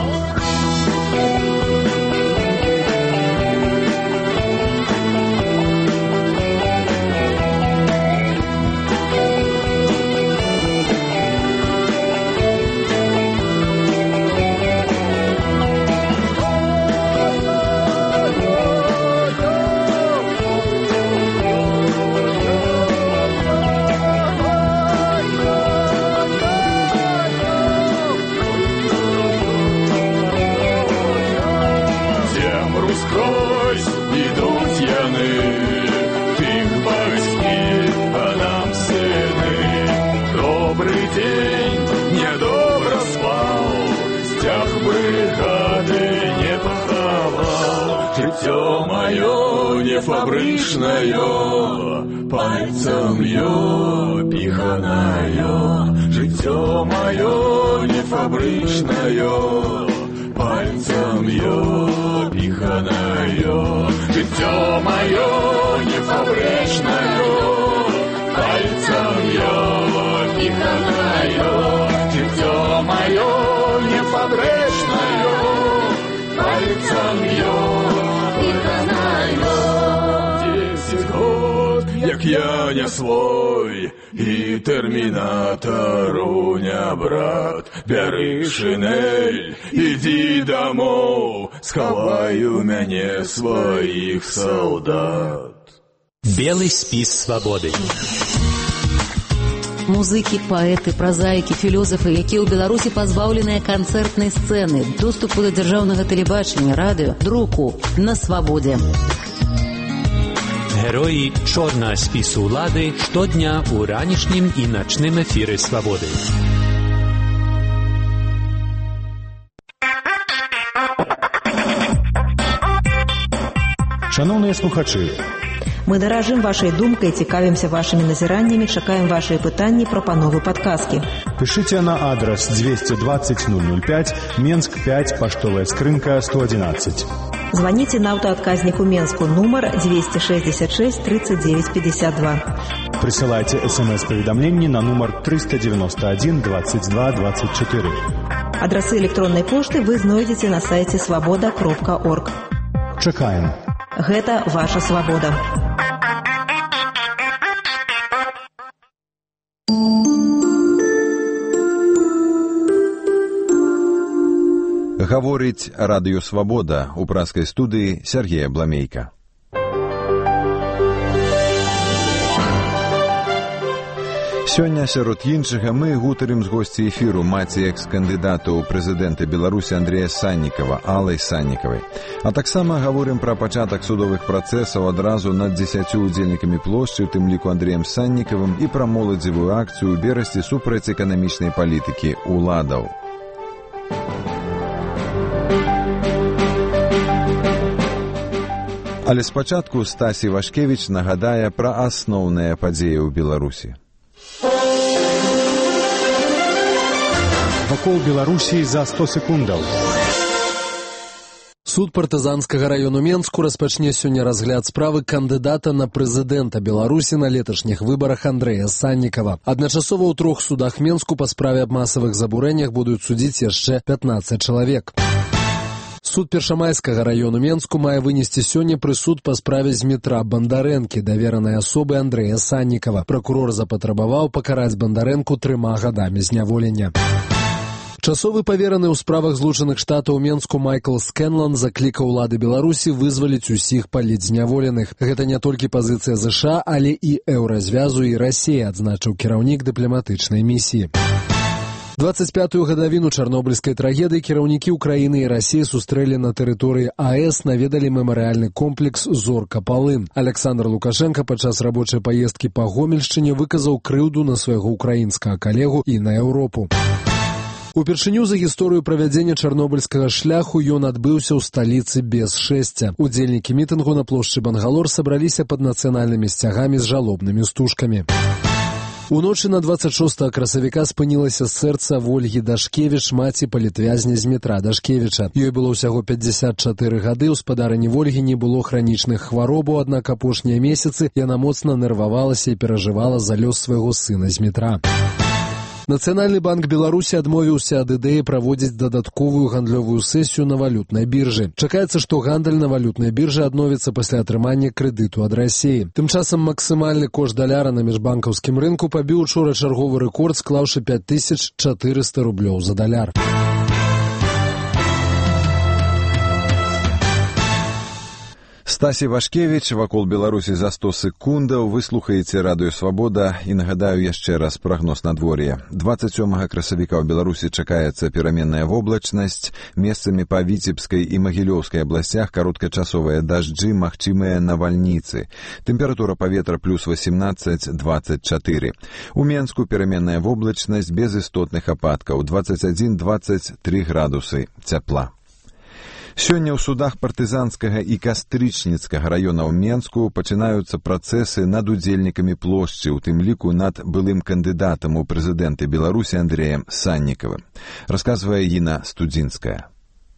Жыццё маё не фабрычнае, пальцем я піханае. Жыццё маё не фабрычнае, пальцем я піханае. Жыццё маё не фабрычнае, пальцем я піханае. Жыццё маё не фабрычнае, пальцем я піханае. Десять год, як я не свой, і тэрмінатару не брат. Бяры шинель, ідзі дамоў, схавай у мяне сваіх салдат. Белый спіс свабоды. Музыкі, паэты, празаікі, філёзафы, якія ў Беларусі пазбаўленыя канцэртнай сцэны, доступу да дзяржаўнага тэлебачання, радыё, друку на свабодзе. Героі чорнага спісу ўлады штодня ў ранішнім і начным эфіры свабоды. Шановныя слухачы, мы даражым вашай думкай, цікавімся вашымі назіраннямі, чакаем вашыя пытанні, прапановы, падказкі. Пишите на адрес двести двадцать ноль ноль пять, Менск пять, поштовая скрынка сто одиннадцать. Звоните на автоотказнику Менску, номер двести шестьдесят шесть тридцать девять пятьдесят два. Присылайте смс-поведомления на номер триста девяносто один двадцать два двадцать четыре. Адресы электронной почты вы знойдете на сайте свобода кропка орг. Чакаем. Гэта ваша свабода. Гаворыць радыё «Свабода» у праскай студыі Сергея Бламейка. Сёння сярод іншага мы гутарым з госцей эфіру маці экс-кандыдата ў прэзідэнты Беларусі Андрэя Саннікава, Алай Саннікавай. А таксама гаворым пра пачатак судовых працэсаў адразу над дзесяццю удзельнікамі плошчы, у тым ліку Андрэем Саннікавым, і пра моладзевую акцыю ў берасці супраць эканамічнай палітыкі ўладаў. Але спачатку Стасі Вашкевіч нагадае пра асноўныя падзеі ў Беларусі. Вакол Беларусі за сто секундаў. Суд партызанскага раёну Менску распачне сёння разгляд справы кандыдата на прэзідэнта Беларусі на леташніх выбарах Андрэя Саннікава. Адначасова ў трох судах Менску па справе аб масавых забурэннях будуць судзіць яшчэ пятнаццаць чалавек. Суд першамайскага раёну Менску мае вынесці сёння прысуд па справе Змітра Бандарэнкі, даверанай асобы Андрэя Саннікава. Пракурор запатрабаваў пакараць Бандарэнку трыма гадамі зняволення. Часовы павераны ў справах злучаных штатаў Менску Майкл Скэнлан заклікаў улады Беларусі вызваліць усіх палітзняволеных. Гэта не толькі пазіцыя ЗША, але і Еўразвязу і Расіі, адзначыў кіраўнік дыпламатычнай місіі. дваццаць пятую гадавіну чарнобыльскай трагедыі кіраўнікі ўкраіны і Расіі сустрэлі на тэрыторыі АЭС, наведалі мемарыяльны комплекс «Зорка-Палын». Александр Лукашенко падчас рабочай паездкі па Гомельшчыне выказаў крыўду на свайго ўкраінскага калегу і на Еўропу. Упершыню за гісторыю правядзення чарнобыльскага шляху ён адбыўся ў сталіцы без шэсця. Удзельнікі мітынгу на плошчы Бангалор сабраліся пад нацыянальнымі сцягамі з жалобнымі стужкамі. Уночы на дваццаць шостага красавіка спынілася сэрца Вольгі Дашкевіч, маці палітвязня Змітра Дашкевіча. Ёй было ўсяго пятьдзясят чатыры гады, у спадарыні Вольгі не было хранічных хваробаў, аднак апошнія месяцы яна моцна нервавалася і перажывала за лёс свайго сына Змітра. Нацыянальны банк Беларусі адмовіўся ад ідэі праводзіць дадатковую гандлёвую сесію на валютнай біржы. Чакаецца, што гандаль на валютнай біржы адновіцца пасля атрымання крэдыту ад Расіі. Тым часам максімальны кошт даляра на міжбанкаўскім рынку пабіў учора чарговы рэкорд, склаўшы пяць тысяч чатырыста рублёў за даляр. Стасі Вашкевіч, вакол Беларусі за сто секундаў. Вы слухаеце радыё «Свабода» і нагадаю яшчэ раз прагноз надвор'я. дваццаць сёмага красавіка ў Беларусі чакаецца пераменная воблачнасць, месцамі па Віцебскай і Магілёўскай абласцях кароткачасовыя дажджы, магчымыя навальніцы. Тэмпература паветра плюс восемнадцаць дваццаць чатыры. У Менску пераменная воблачнасць без істотных ападкаў, дваццаць адзін дваццаць тры градусы цяпла. Сёння ў судах партызанскага і кастрычніцкага раёнаў Менску пачынаюцца працэсы над удзельнікамі плошчы, у тым ліку над былым кандыдатам у прэзідэнты Беларусі Андрэем Саннікавым. Расказвае Іна Студзінская.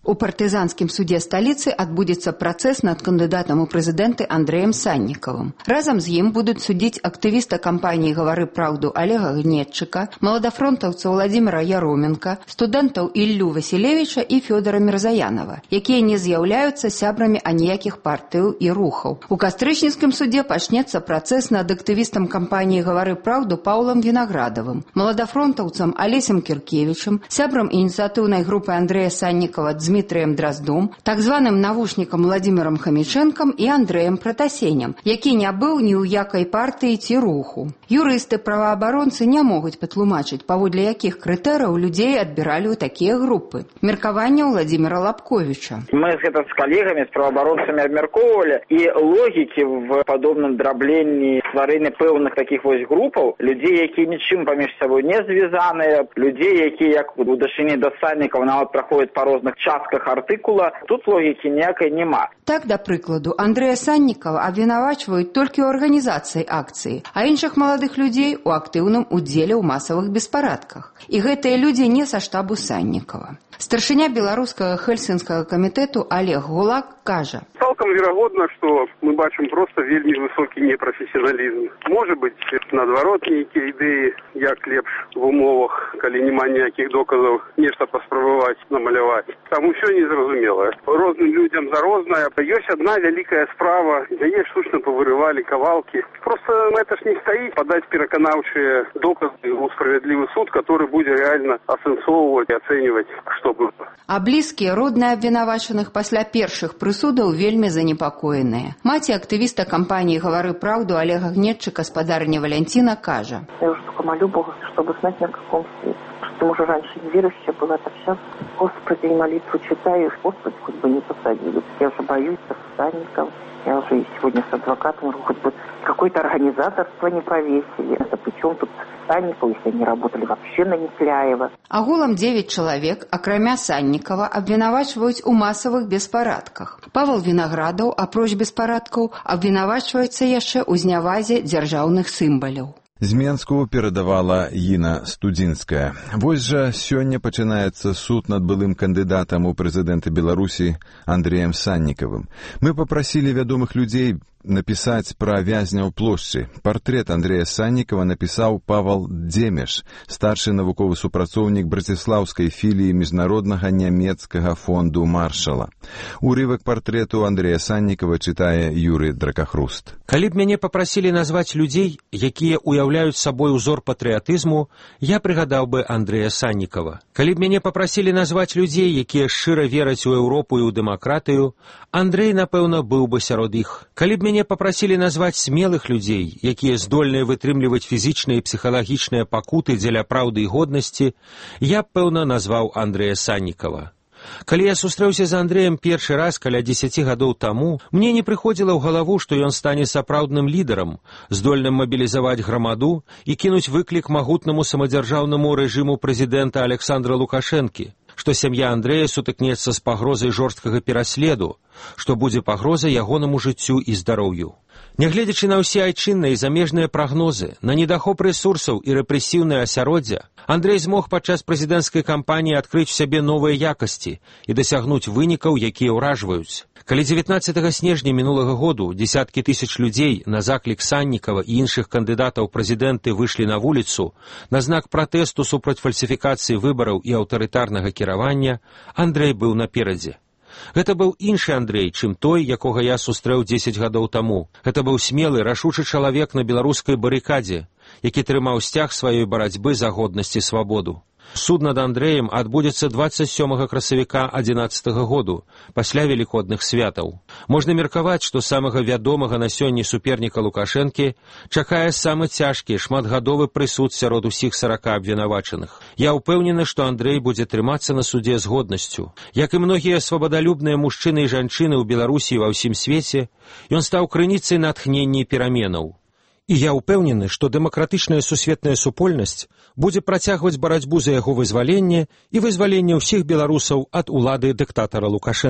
У партызанскім суде сталіцы адбудзецца працэс над кандыдатам у прэзідэнты Андрэем Саннікавым. Разам з ім будуць судзіць актывіста кампаніі «Гавары праўду» Олега Гнетчыка, маладафронтаўца Владзіміра Яроменка, студэнтаў Іллю Васілевіча і Фёдора Мірзаянова, якія не з'яўляюцца сябрамі аніякіх партыяў і рухаў. У кастрычніцкім судзе пачнецца працэс над актывістам кампаніі «Гавары праўду» Паўлам Вінаградавым, маладафронтаўцам Алесем Кіркевічам, сябрам ініцыятыўнай групы Андрэя Саннікава Дмітрием Драздом, так званым навушнікам Владзімірам Хамічэнкам і Андрэем Пратасенем, які не быў ні ў якай партыі ці руху. Юрысты-праваабаронцы не могуць патлумачыць, паводле якіх крытэрыяў людзей адбіралі ў такія групы. Меркаванне Владзіміра Лапковіча. Мы гэта з калегамі, з праваабаронцамі абмяркоўвалі, і логікі в падобным драбленні стварэння пэўных такіх вось групаў, людзей, якія нічым паміж сабой не звязаныя, людзей, якія як у дачыне да Саннікава нават праходзяць па розных частках артыкула, тут логікі ніякай няма. Так, да прыкладу, Андрэя Саннікава абвінавачваюць толькі ў арганізацыі акцыі, а іншых маладых людзей у актыўным удзеле ў масавых беспарадках. І гэтыя людзі не са штабу Саннікава. Старшыня беларускага хельсінскага камітэту Олег Гулак кажа: Цалкам верагодна, што мы бачым проста вельмі высокі непрафесіяналізм. Можа быць, наадварот, нейкія ідэі, як лепш в умовах, калі няма ніякіх доказаў, нешта паспрабаваць намаляваць. Там усё незразумелае. Розным людзям за рознае. Ёсць адна вялікая справа, яе штучна павырывалі кавалкі. Проста гэта ж не стаіць падаць пераканаўчыя доказы ў справядлівы суд, который будзе рэальна асэнсоўваць і ацэньваць, што было. А блізкія, родныя абвінавачаных пасля першых прысудаў вельмі занепакоеныя. Маці актывіста кампаніі «Гавары праўду» Олега Гнетчыка, спадарыня Валянціна, кажа: Я уже только молю Бога, чтобы знать, на каком свете. Потому что раньше неверующая была, это все. Господи, молитву читаю, Господи, хоть бы не посадили. Я уже боюсь Санникова. Я уже и сегодня с адвокатом, хоть бы какое-то организаторство не повесили. Это причем тут Санникова, если они работали вообще на Несляева. Агулам девять чалавек, акрамя Саннікава, абвінавачваюць у масавых беспарадках. Павел Вінаградаў, апроч беспарадкаў, абвінавачваецца яшчэ ў зняwaзе дзяржаўных сімваляў. З Менску перадавала Іна Студзінская. Вось жа сёння пачынаецца суд над былым кандыдатам у прэзідэнты Беларусі Андрэем Саннікавым. Мы папрасілі вядомых людзей напісаць пра вязняў плошчы. Партрэт Андрэя Саннікава напісаў Павал Дземеш, старшы навуковы супрацоўнік браціслаўскай філіі міжнароднага нямецкага фонду Маршала. Урывак партрэту Андрэя Саннікава чытае Юрый Дракахруст. Калі б мяне папрасілі назваць людзей, якія уяўляюць сабой узор патрыятызму, я прыгадаў бы Андрэя Саннікава. Калі б мяне папрасілі назваць людзей, якія шчыра вераць у Еўропу і ў дэмакратыю, Андрэй, напэўна, быў бы сярод іх. Калі б мяне папрасілі назваць смелых людзей, якія здольныя вытрымліваць фізічныя і псіхалагічныя пакуты дзеля праўды і годнасці, я б, пэўна, назваў Андрэя Саннікава. Калі я сустрэўся з Андрэем першы раз каля дзесяці гадоў таму, мне не прыходзіла ў галаву, што ён стане сапраўдным лідарам, здольным мабілізаваць грамаду і кінуць выклік магутнаму самадзяржаўнаму рэжыму прэзідэнта Александра Лукашэнкі, што сям'я Андрэя сутыкнецца з пагрозай жорсткага пераследу, што будзе пагроза ягонаму жыццю і здароўю. Нягледзячы на ўсе айчынныя і замежныя прагнозы, на недахоп рэсурсаў і рэпрэсіўнае асяроддзя, Андрэй змог падчас прэзідэнцкай кампаніі адкрыць у сябе новыя якасці і дасягнуць вынікаў, якія ўражваюць. Калі дзевятнаццатага снежня мінулага году дзесяткі тысяч людзей на заклік Саннікава і іншых кандыдатаў прэзідэнты выйшлі на вуліцу на знак пратэсту супраць фальсіфікацыі выбараў і аўтарытарнага кіравання, Андрэй быў наперадзе. Гэта быў іншы Андрэй, чым той, якога я сустрэў дзесяць гадоў таму. Гэта быў смелы, рашучы чалавек на беларускай барыкадзе, які трымаў сцяг сваёй барацьбы за годнасць і свабоду. Суд над Андрэем адбудзецца дваццаць сёмага красавіка адзінаццатага году, пасля велікодных святаў. Можна меркаваць, што самага вядомага на сёння суперніка Лукашэнкі чакае самы цяжкі, шматгадовы прысуд сярод усіх сарака абвінавачаных. Я ўпэўнены, што Андрэй будзе трымацца на судзе з годнасцю. Як і многія свабадалюбныя мужчыны і жанчыны ў Беларусі і ва ўсім свеце, ён стаў крыніцай натхнення і пераменаў. І я ўпэўнены, што дэмакратычная сусветная супольнасць будзе працягваць барацьбу за яго вызваленне і вызваленне ўсіх беларусаў ад улады дыктатара Лукашэнкі.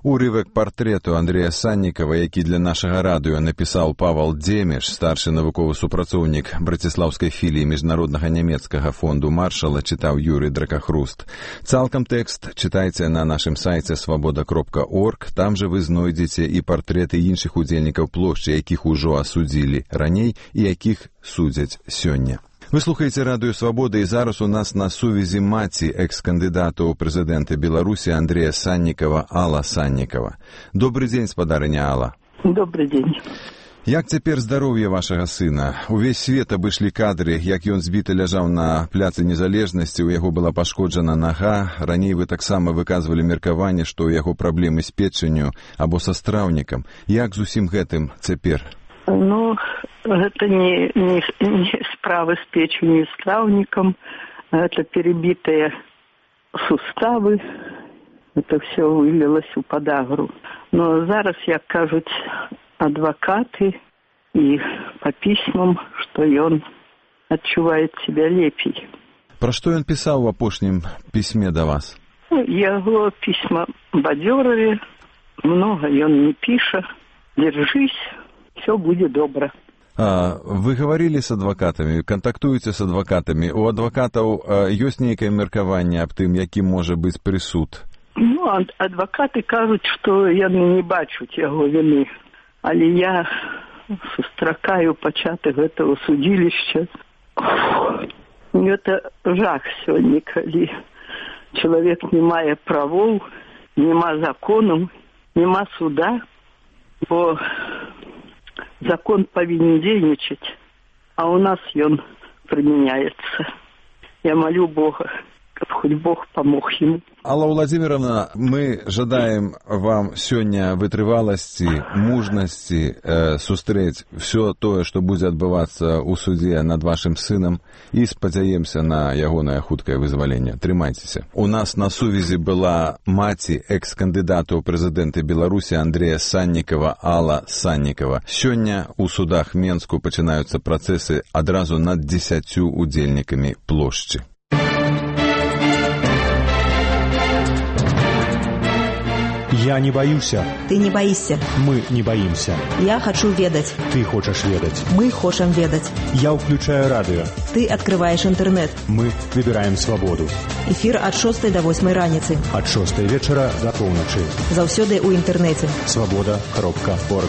Урывак партрэту Андрэя Саннікава, які для нашага радыё напісаў Павал Дземеш, старшы навуковы супрацоўнік браціслаўскай філіі міжнароднага нямецкага фонду Маршала, чытаў Юрый Дракахруст. Цалкам тэкст чытайце на нашым сайце свабода кропка орг, там жа вы знойдзеце і партрэты іншых удзельнікаў плошчы, якіх ужо асудзілі раней і якіх судзяць сёння. Вы слухаеце радыё «Свабода», і зараз у нас на сувязі маці экс-кандыдата ў прэзідэнты Беларусі Андрэя Саннікава, Алла Саннікава. Добры дзень, спадарыня Алла. Добры дзень. Як цяпер здароўе вашага сына? Увесь свет абышлі кадры, як ён збіты ляжаў на пляцы Незалежнасці, у яго была пашкоджана нага. Раней вы таксама выказвалі меркаванне, што ў яго праблемы з печанню або са страўнікам. Як з усім гэтым цяпер? Ну, гэта не, не, не справа з печенью, з страўнікам, это перебитые суставы, это все вылилось у подагру. Но зараз, як кажуць адвокаты и по письмам, что он адчувает себя лепей. Пра што ён пісаў у апошнім пісьме да вас? Яго пісьма бадзёрыя, много ён не піша, держись, все будет добро. А, вы говорили с адвокатами, контактуете с адвокатами. У адвокатаў а, ёсць нейкае меркаванне аб тым, якім можа быць прысуд? Ну, адвокаты кажуць, што яны не бачуць яго вины. Але я сустракаю пачатак гэтага судзілішча. Это жах сёння, калі чалавек не мае правоў, нема законаў, нема суда, бо закон повинен дейничать, а у нас он применяется. Я молю Бога, как хоть Бог помог ему. Алла Владимировна, мы жадаем вам сёння вытрываласці, мужнасці э, сустрэць все тое, што будзе адбывацца ў судзе над вашым сынам, і спадзяемся на ягонае хуткае вызваленне. Трымайцеся. У нас на сувязі была маці экс-кандыдата ў прэзідэнты Беларусі Андрэя Саннікава, Алла Саннікава. Сёння ў судах Менску пачынаюцца працэсы адразу над дзесяццю удзельнікамі плошчы. Я не баюся. Ты не боишься. Мы не боимся. Я хочу ведать. Ты хочешь ведать. Мы хотим ведать. Я включаю радио. Ты открываешь интернет. Мы выбираем свободу. Эфир от шостой до восьмой раніцы. От шостой вечера до полночи. Заўсёды ў інтэрнэце. свобода кропка орг.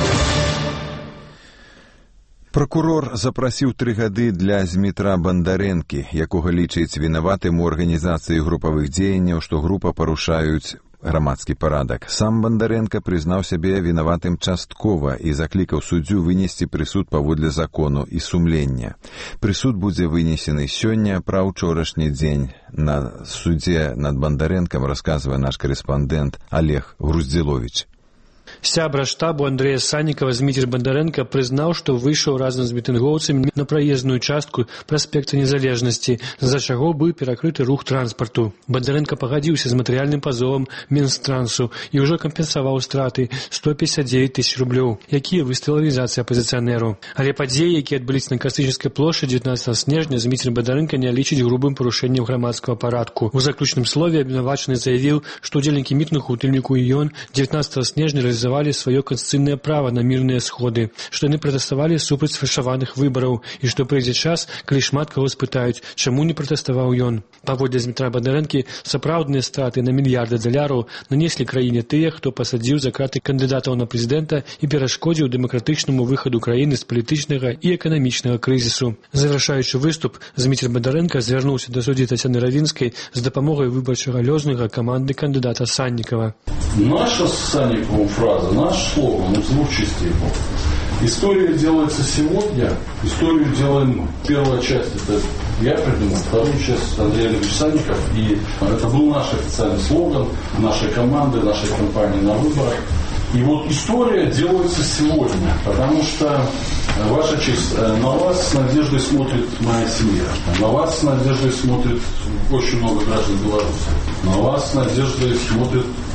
Прокурор запрасіў тры гады для Змітра Бандарэнкі, якога лічыць вінаватым у арганізацыі групавых дзеянняў, што група парушаюць грамадскі парадак. Сам Бандарэнка прызнаў сябе вінаватым часткова і заклікаў суддзю вынесці прысуд паводле закону і сумлення. Прысуд будзе вынесены сёння. Пра ўчорашні дзень на судзе над Бандарэнкам расказвае наш корэспандэнт Олег Груздзіловіч. Сябра штабу Андрэя Саннікава Зміцер Бандарэнка прызнаў, што выйшаў разам з мітынгоўцамі на праезную частку праспекта Незалежнасці, з-за чаго быў перакрыты рух транспарту. Бандарэнка пагадзіўся з матэрыяльным пазовам Мінстрансу і ўжо кампенсаваў страты сто пятьдесят девять тысяч рублёў, якія выстаяла арганізацыя апазіцыянеру. Але падзеі, якія адбыліся на Кастычніцкай плошчы дзевятнадцатага снежня, Зміцер Бандарэнка не лічыць грубым парушэннем грамадскага парадку. У заключным слове абвінавачаны заявіў, што удзельнікі мітынгу, у тым ліку і ён, дзевятнадцатага снежня реализовали свое конституционное право на мирные сходы, что они протестовали супраць сфальшаваных выбораў и что прыйдзе час, калі шмат каго спытаюць, чаму не протестовал ён. Паводле Змітра Бандарэнкі, сапраўдныя страты на мільярды даляраў нанеслі краіне тыя, хто пасадзіў за краты кандыдатаў на прэзідэнта і перашкодзіў дэмакратычнаму выхаду краіны з палітычнага і эканамічнага крызісу. Завяршаючы выступ, Змітер Бандарэнка звярнуўся да суддзі Тацяны Равінскай з дапамогай выбарчага лёзнага каманды кандыдата Саннікава. Наша с Санниковым фраза, наш слоган из двух частей. История делается сегодня, историю делаем мы. Первая часть — это я придумал, вторую часть — Андрей Олегович Санников. И это был наш официальный слоган нашей команды, нашей кампании на выборах. И вот история делается сегодня, потому что, ваша честь, на вас с надеждой смотрит моя семья, на вас с надеждой смотрит очень много граждан Беларуси, на вас с надеждой смотрит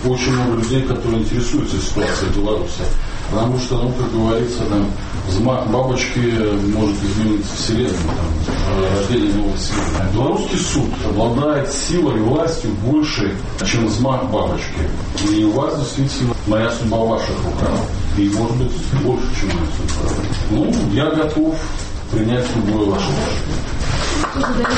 очень много людей, которые интересуются ситуацией в Беларуси. Потому что, ну, как говорится, там, взмах бабочки может изменить вселенную, там, рождение новой вселенной. Белорусский суд обладает силой и властью больше, чем взмах бабочки. И у вас действительно моя судьба в ваших руках. И, может быть, больше, чем моя судьба. Ну, я готов принять любое ваше решение.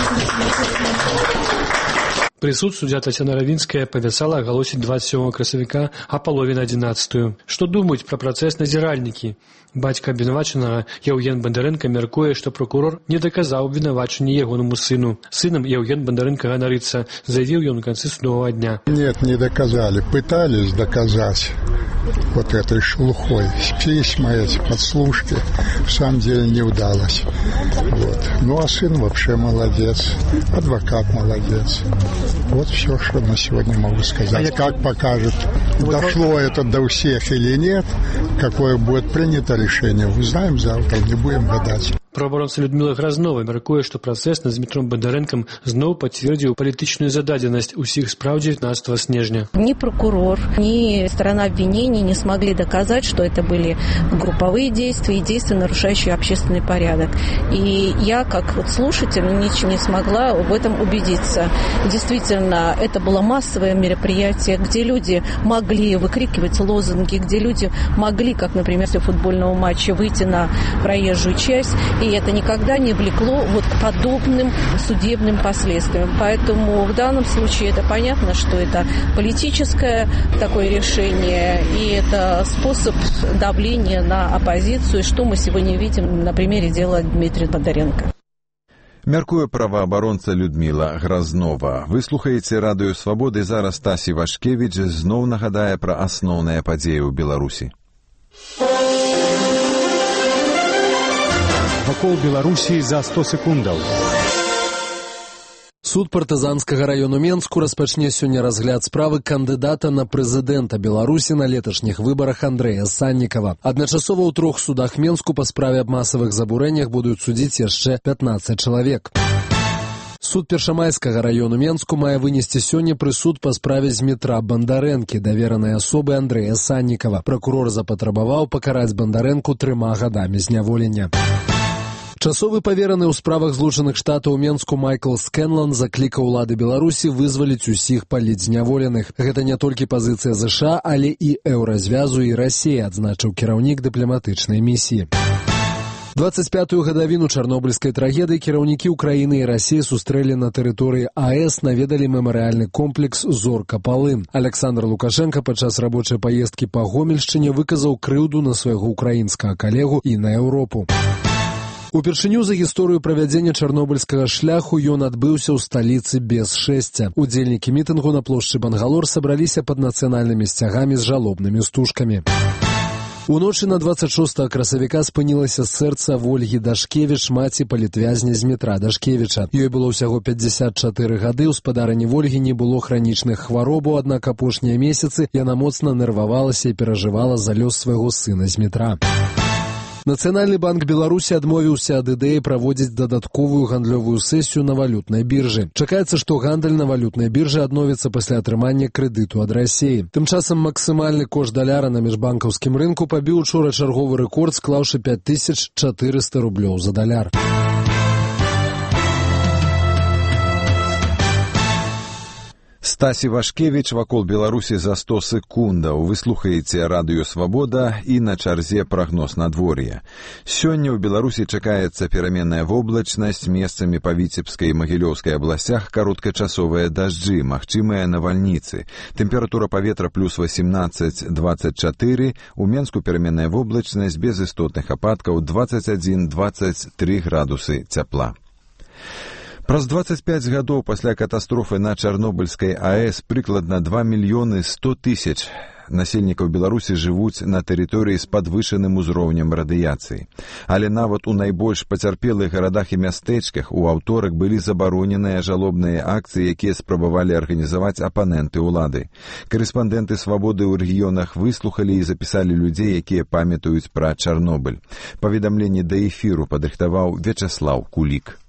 Прысуд суддзя Тацяна Равінская павяцала агалосіць двадцать сёмага красавіка а палове на адзінаццатую. Што думаюць пра працэс назіральнікі? Бацька абвінавачанага Яўген Бандарэнка мяркуе, што прокурор не даказаў абвінавачанне ягонаму сыну. Сынам Яўген Бандарэнка ганарыцца, заявіў ён у канцы судового дня. Нет, не доказали. Пытались доказать вот этой шелухой. Письма эти, подслушки. В самом деле не удалось. Вот. Ну, а сын вообще молодец. Адвокат молодец. Вот все, что на сегодня могу сказать. Как покажет, дошло это до всех или нет, какое будет принято решение, узнаем завтра, не будем гадать. Праваабаронца Людмила Гразнова мяркуе, што працэс над Дмітром Бандарэнкам зноў пацвердзіў палітычную зададзенасць усіх спраў девятнадцатого снежня. Ни прокурор, ни сторона обвинений не смогли доказать, что это были групповые действия и действия, нарушающие общественный порядок. И я, как вот слушатель, ничего не смогла в этом убедиться. Действительно, это было массовое мероприятие, где люди могли выкрикивать лозунги, где люди могли, как, например, после футбольного матча, выйти на проезжую часть. И это никогда не влекло вот к подобным судебным последствиям. Поэтому в данном случае это понятно, что это политическое такое решение, и это способ давления на оппозицию, что мы сегодня видим на примере дела Дмитрия Бондаренко. Мяркуе праваабаронца Людмила Гразнова. Вы слухаеце Радыё Свабоды, зараз Стасі Вашкевіч зноў нагадае пра асноўныя падзеі ў Беларусі. Вакол Беларусі за сто секундаў. Суд партызанскага раёну Менску распачне сёння разгляд справы кандыдата на прэзідэнта Беларусі на леташніх выбарах Андрэя Саннікава. Адначасова ў трох судах Менску па справе аб масавых забурэннях будуць судзіць яшчэ пятнаццаць чалавек. Суд Першамайскага раёну Менску мае вынесці сёння прысуд па справе Змітра Бандарэнкі, даверанай асобы Андрэя Саннікава. Пракурор запатрабаваў пакараць Бандарэнку трыма гадамі зняволення. Часовы павераны ў справах злучаных штатаў у Менску Майкл Скэнлан заклікаў улады Беларусі вызваліць усіх палітзняволеных. Гэта не толькі пазіцыя ЗША, але і Еўразвязу і Расіі, адзначыў кіраўнік дыпламатычнай місіі. двадцать пятую гадавіну чарнобыльскай трагедыі кіраўнікі Украіны і Расіі сустрэлі на тэрыторыі АЭС, наведалі мемарыяльны комплекс «Зорка-Палын». Александр Лукашенко падчас рабочай паездкі па Гомельшчыне выказаў крыўду на свайго украінскага калегу і на Еўропу. Упершыню за гісторыю правядзення чарнобыльскага шляху ён адбыўся ў сталіцы без шэсця. Удзельнікі мітынгу на плошчы Бангалор сабраліся пад нацыянальнымі сцягамі з жалобнымі стужкамі. У ночы на двадцать шостага красавіка спынілася сэрца Вольгі Дашкевіч, маці палітвязня Змітра Дашкевіча. Ёй было ўсяго пятьдесят четыре гады, у спадарыні Вольгі не было хранічных хваробаў, аднак апошнія месяцы яна моцна нервавалася і перажывала за лёс свайго сына Змітра. Нацыянальны банк Беларусі адмовіўся ад ідэі праводзіць дадатковую гандлёвую сесію на валютнай біржы. Чакаецца, што гандаль на валютнай біржы адновіцца пасля атрымання крэдыту ад Расіі. Тым часам максімальны кошт даляра на міжбанкаўскім рынку пабіў учора чарговы рэкорд, склаўшы пять тысяч четыреста рублёў за даляр. Стасі Вашкевіч, вакол Беларусі за сто секундаў. Вы слухаеце Радыё Свабода і на чарзе прагноз надвор'я. Сёння ў Беларусі чакаецца пераменная воблачнасць, месцамі па Віцебскай і Магілёўскай абласцях кароткачасовыя дажджы, магчымыя навальніцы. Тэмпература паветра плюс восемнадцать двадцать четыре, у Менску пераменная воблачнасць без істотных ападкаў двадцать один двадцать три градусы цяпла. Праз двадцать пять гадоў пасля катастрофы на Чарнобыльскай АЭС прыкладна два мільёны сто тысяч насельнікаў Беларусі жывуць на тэрыторыі з падвышаным узроўнем радыяцыі. Але нават у найбольш пацярпелых гарадах і мястэчках у аўторак былі забароненыя жалобныя акцыі, якія спрабавалі арганізаваць апаненты ўлады. Карэспандэнты Свабоды ў рэгіёнах выслухалі і запісалі людзей, якія памятаюць пра Чарнобыль. Паведамленне да эфіру падрыхтаваў Вячаслаў Кулік.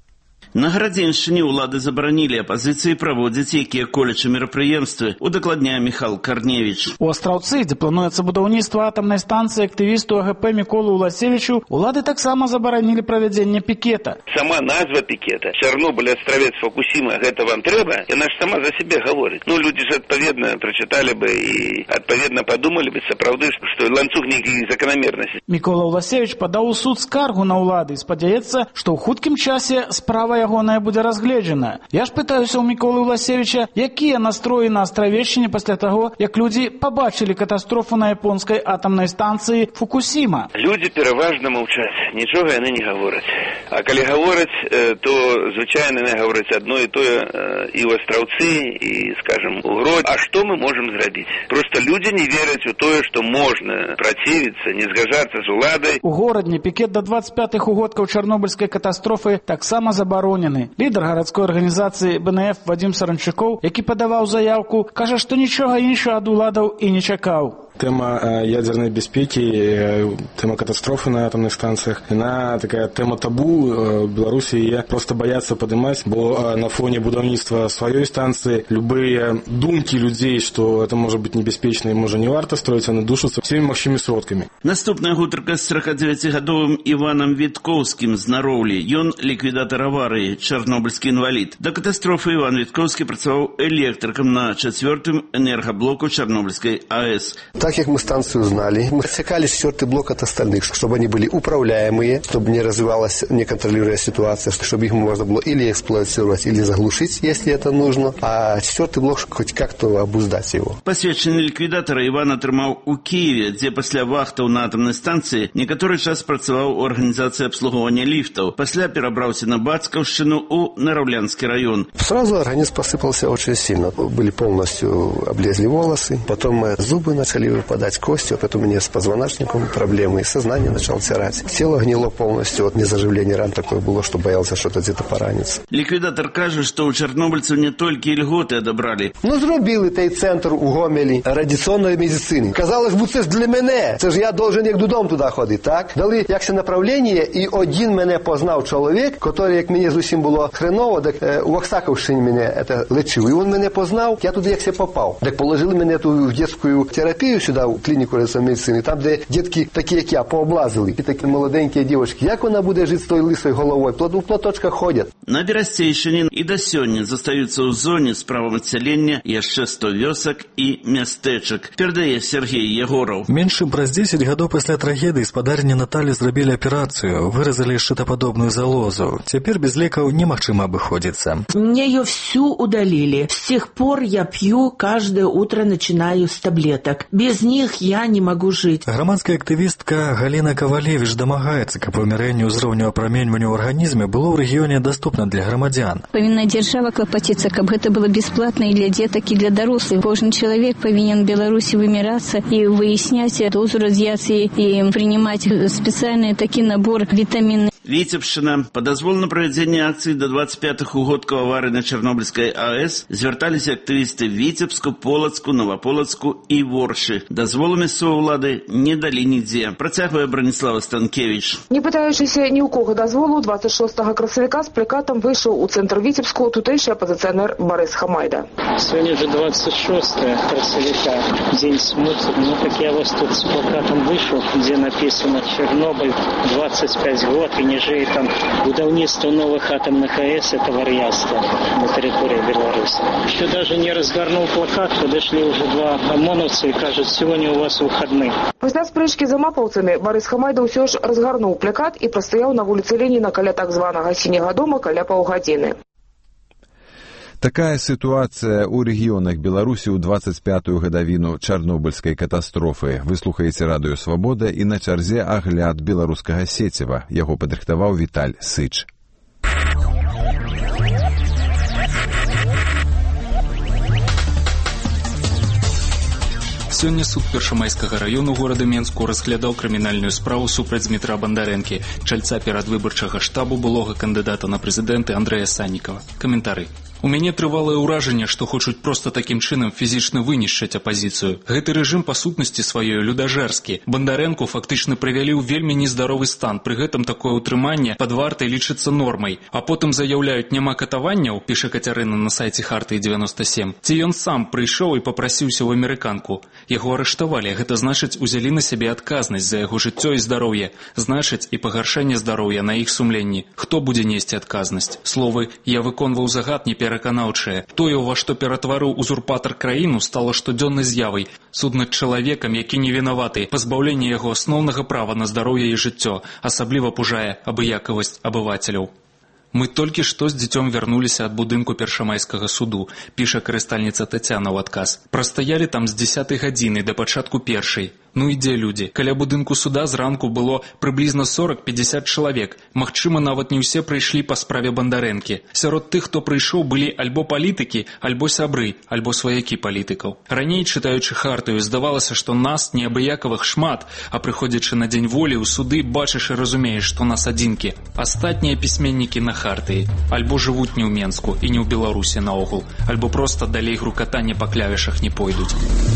На Гарадзеншчыне ўлады забаранілі апазіцыі праводзіць якія колечы мерапрыемствы, удакладняе Міхал Карневіч. У Астраўцы, дзе плануецца будаўніцтва атамнай станцыі, актывісту АГП Міколу Уласевічу улады таксама забаранілі правядзенне пікета. Сама назва пікета «Чарнобыль, Астравец, Фукусіма» гэта вам трэба? Яна ж сама за сябе гаворыць. Ну, людзі ж адпаведна прачыталі бы і адпаведна падумалі бы сапраўды, што ланцуг нейкіх заканамернасцей. Мікола Уласевіч падаў у суд скаргу на ўлады і спадзяецца, што ў хуткім часе справа ягоная будзе разгледжана. Я ж пытаюся ў Міколы Уласевіча, якія настроі на Астравешчыне пасля таго, як людзі пабачылі катастрофу на японскай атамнай станцыі Фукусіма. Людзі пераважна маўчаць, нічога яны не гавораць. А калі гавораць, то звычайна яны гавораць адно і тое і ў Астраўцы, і, скажем, у Гродзе. А што мы можам зрабіць? Проста людзі не вераць у тое, што можна працівіцца, не згаджацца з уладай. У горадні пікет да дваццаць пятых угодкаў чарнобыльскай катастрофы таксама забаронены. Лідар гарадской арганізацыі бэ эн эф Вадзім Саранчукоў, які падаваў заявку, кажа, што нічога іншага ад уладаў і не чакаў. Тема ядерной беспеки, тема катастрофы на атомных станциях, она такая тема табу. В Беларуси ее просто боятся поднимать, бо на фоне будаўніцтва своей станции любые думки людей, что это может быть небяспечна и может не варто строить, они душатся всеми магчымымі сродкамі. Наступная гутарка з сорокадзевяцігадовым Іванам Віткоўскім з Нароўлі. Ён ліквідатар аварыі, чарнобыльскі інвалід. Да катастрофы Іван Віткоўскі працаваў электрыкам на чацвёртым энергаблоку Чарнобыльской АЭС. Так как мы станцию знали, мы отсекали четвертый блок от остальных, чтобы они были управляемые, чтобы не развивалась неконтролируемая ситуация, чтобы их можно было или эксплуатировать, или заглушить, если это нужно, а четвертый блок хоть как-то обуздать его. Пасведчанне ліквідатара Іван атрымаў у Киеве, дзе пасля вахтаў на атамнай станцыі некаторы час працаваў у арганізацыі абслугоўвання ліфтаў. Пасля перабраўся на Бацкаўшчыну у Наравлянскі район. Сразу организм посыпался очень сильно. Были полностью облезли волосы, потом зубы начали выпадать, кости, потом у меня с позвоночником проблемы, и сознание начало тирать. Тело гнило полностью, от незаживления ран такое было, что боялся что-то где-то пораниться. Ликвидатор кажет, что у чорнобыльцев не только льготы отобрали. Ну, зробили той центр у Гомелі радіаційної медицини. Казали, що це ж для мене, це ж я должен як додому туди ходити, так? Дали якось направлення, і один мене познав чоловік, який, як мені зовсім було хреново, так е, у Оксаковщині мене це лечив. І він мене познав, я туди якось попав. Так положили мене ту в дитячу терапію сюди, в клініку радіаційної медицини, там, де дітки такі, як я, пооблазили. І такі молоденькі дівчатки. Як вона буде жити з тою лисою головою? В платочках ходять. На Берасцейшчыне і да сёння застаюцца ў зоне з правам адсялення яшчэ сто вёсак і мястэчак. Перадае Сергей Егоров. Менш чым праз дзесяць гадоў пасля трагедыі спадарні Наталі зрабілі аперацыю, выразалі шчытападобную залозу. Цяпер без лекаў немагчыма абыходзіцца. Мне ее всю удалили. С тех пор я пью каждое утро, начинаю с таблеток. Без них я не могу жить. Грамадская актывістка Галіна Кавалевіч дамагаецца, каб вымярэнне ўзроўню апраменьвання ў арганізме было ў рэгіёне даступна для грамадзян. Павінна дзяржава клапаціцца, каб гэта было бясплатна і для дзетак, і для дарослых. Кожны чалавек павінен в Беларусі вымірацца і выясняць дозу радыяцыі і прынимаць спецыяльны такі набор вітамінных. Віцебшчына. Па дазвол на правядзенне акцыі да дваццаць пятых угодкаў аварыі на Чарнобыльскай АЭС звярталіся актывісты Віцебску, Полацку, Новаполацку і Воршы. Дазволу мясцовай улады не далі нідзе. Працягвае Браніслава Станкевіч. Не пытаючыся ні ў кого дазволу, двадцать шостого красавіка з плакатам выйшаў у цэнтр Віцебску тутэйшы апазіцыянер Барыс Хамайда. Сегодня же двадцать шестого красавіка, день смуты. Ну, так я вас тут с плакатом вышел, где написано «Чернобыль, двадцать пять год, и ниже там будаўніцтва новых атомных АЭС, это вар'яцтва на территории Беларуси». Еще даже не разгорнул плакат, подошли уже два ОМОНовца и кажут, сегодня у вас выходные. Пасля спрэчкі з амапаўцамі Барыс Хамайда ўсё ж разгарнуў плакат і прастаяў на вуліцы Леніна каля так званага сіняга дома каля паўгадзіны. Такая ситуация у регионах Беларуси у двадцать пятую гадавіну Чарнобыльской катастрофы. Вы слухаеце радыё «Свабода» і на чарзе агляд беларускага сеціва. Яго падрыхтаваў Віталь Сыч. Сёння суд Першамайскага раёну горада Менску разглядаў крымінальную справу супраць Дмітра Бандарэнкі, чальца перадвыбарчага штабу былога кандыдата на прэзідэнты Андрэя Саннікава. Каментары. У мяне трывалае ўражанне, што хочуць проста такім чынам фізічна вынішчыць апазіцыю. Гэты рэжым па сутнасці сваёй людажэрскі. Бандарэнку фактычна прывялі ў вельмі нездаровы стан, пры гэтым такое ўтрыманне пад вартай лічыцца нормай. А потым заяўляюць, няма катаванняў, піша Кацярына на сайце Хартыі девяносто семь. Ці ён сам прыйшоў і папрасіўся ў амерыканку. Яго арыштавалі, гэта значыць, узялі на сябе адказнасць за яго жыццё і здароўе, значыць і пагаршэнне здароўя на іх сумленні. Хто будзе несці адказнасць? Словы «я выконваў загад» не пераканаўчае. Тое, ува што ператварыў узурпатар краіну, стала штодзённай з'явай. Суд над чалавекам, які не вінаваты, пазбаўленне яго асноўнага права на здароўе і жыццё, асабліва пужае абыякавасць абывацеляў. Мы толькі што з дзіцём вярнуліся ад будынку першамайскага суду, піша карыстальніца Тацяна ў адказ. Прастаялі там з дзесятай гадзіны да пачатку першай. Ну і дзе людзі? Каля будынку суда зранку было прыблізна сорок-пятьдесят чалавек. Магчыма, нават не ўсе прыйшлі па справе Бандарэнкі. Сярод тых, хто прыйшоў, былі альбо палітыкі, альбо сябры, альбо сваякі палітыкаў. Раней, чытаючы Хартыю, здавалася, што нас неабыякавых шмат, а прыходзячы на дзень волі ў суды, бачыш і разумееш, што нас адзінкі. Астатнія пісьменнікі на Хартыі альбо жывуць не ў Менску і не ў Беларусі наогул, альбо проста далей грукатання па клавішах не пойдуць.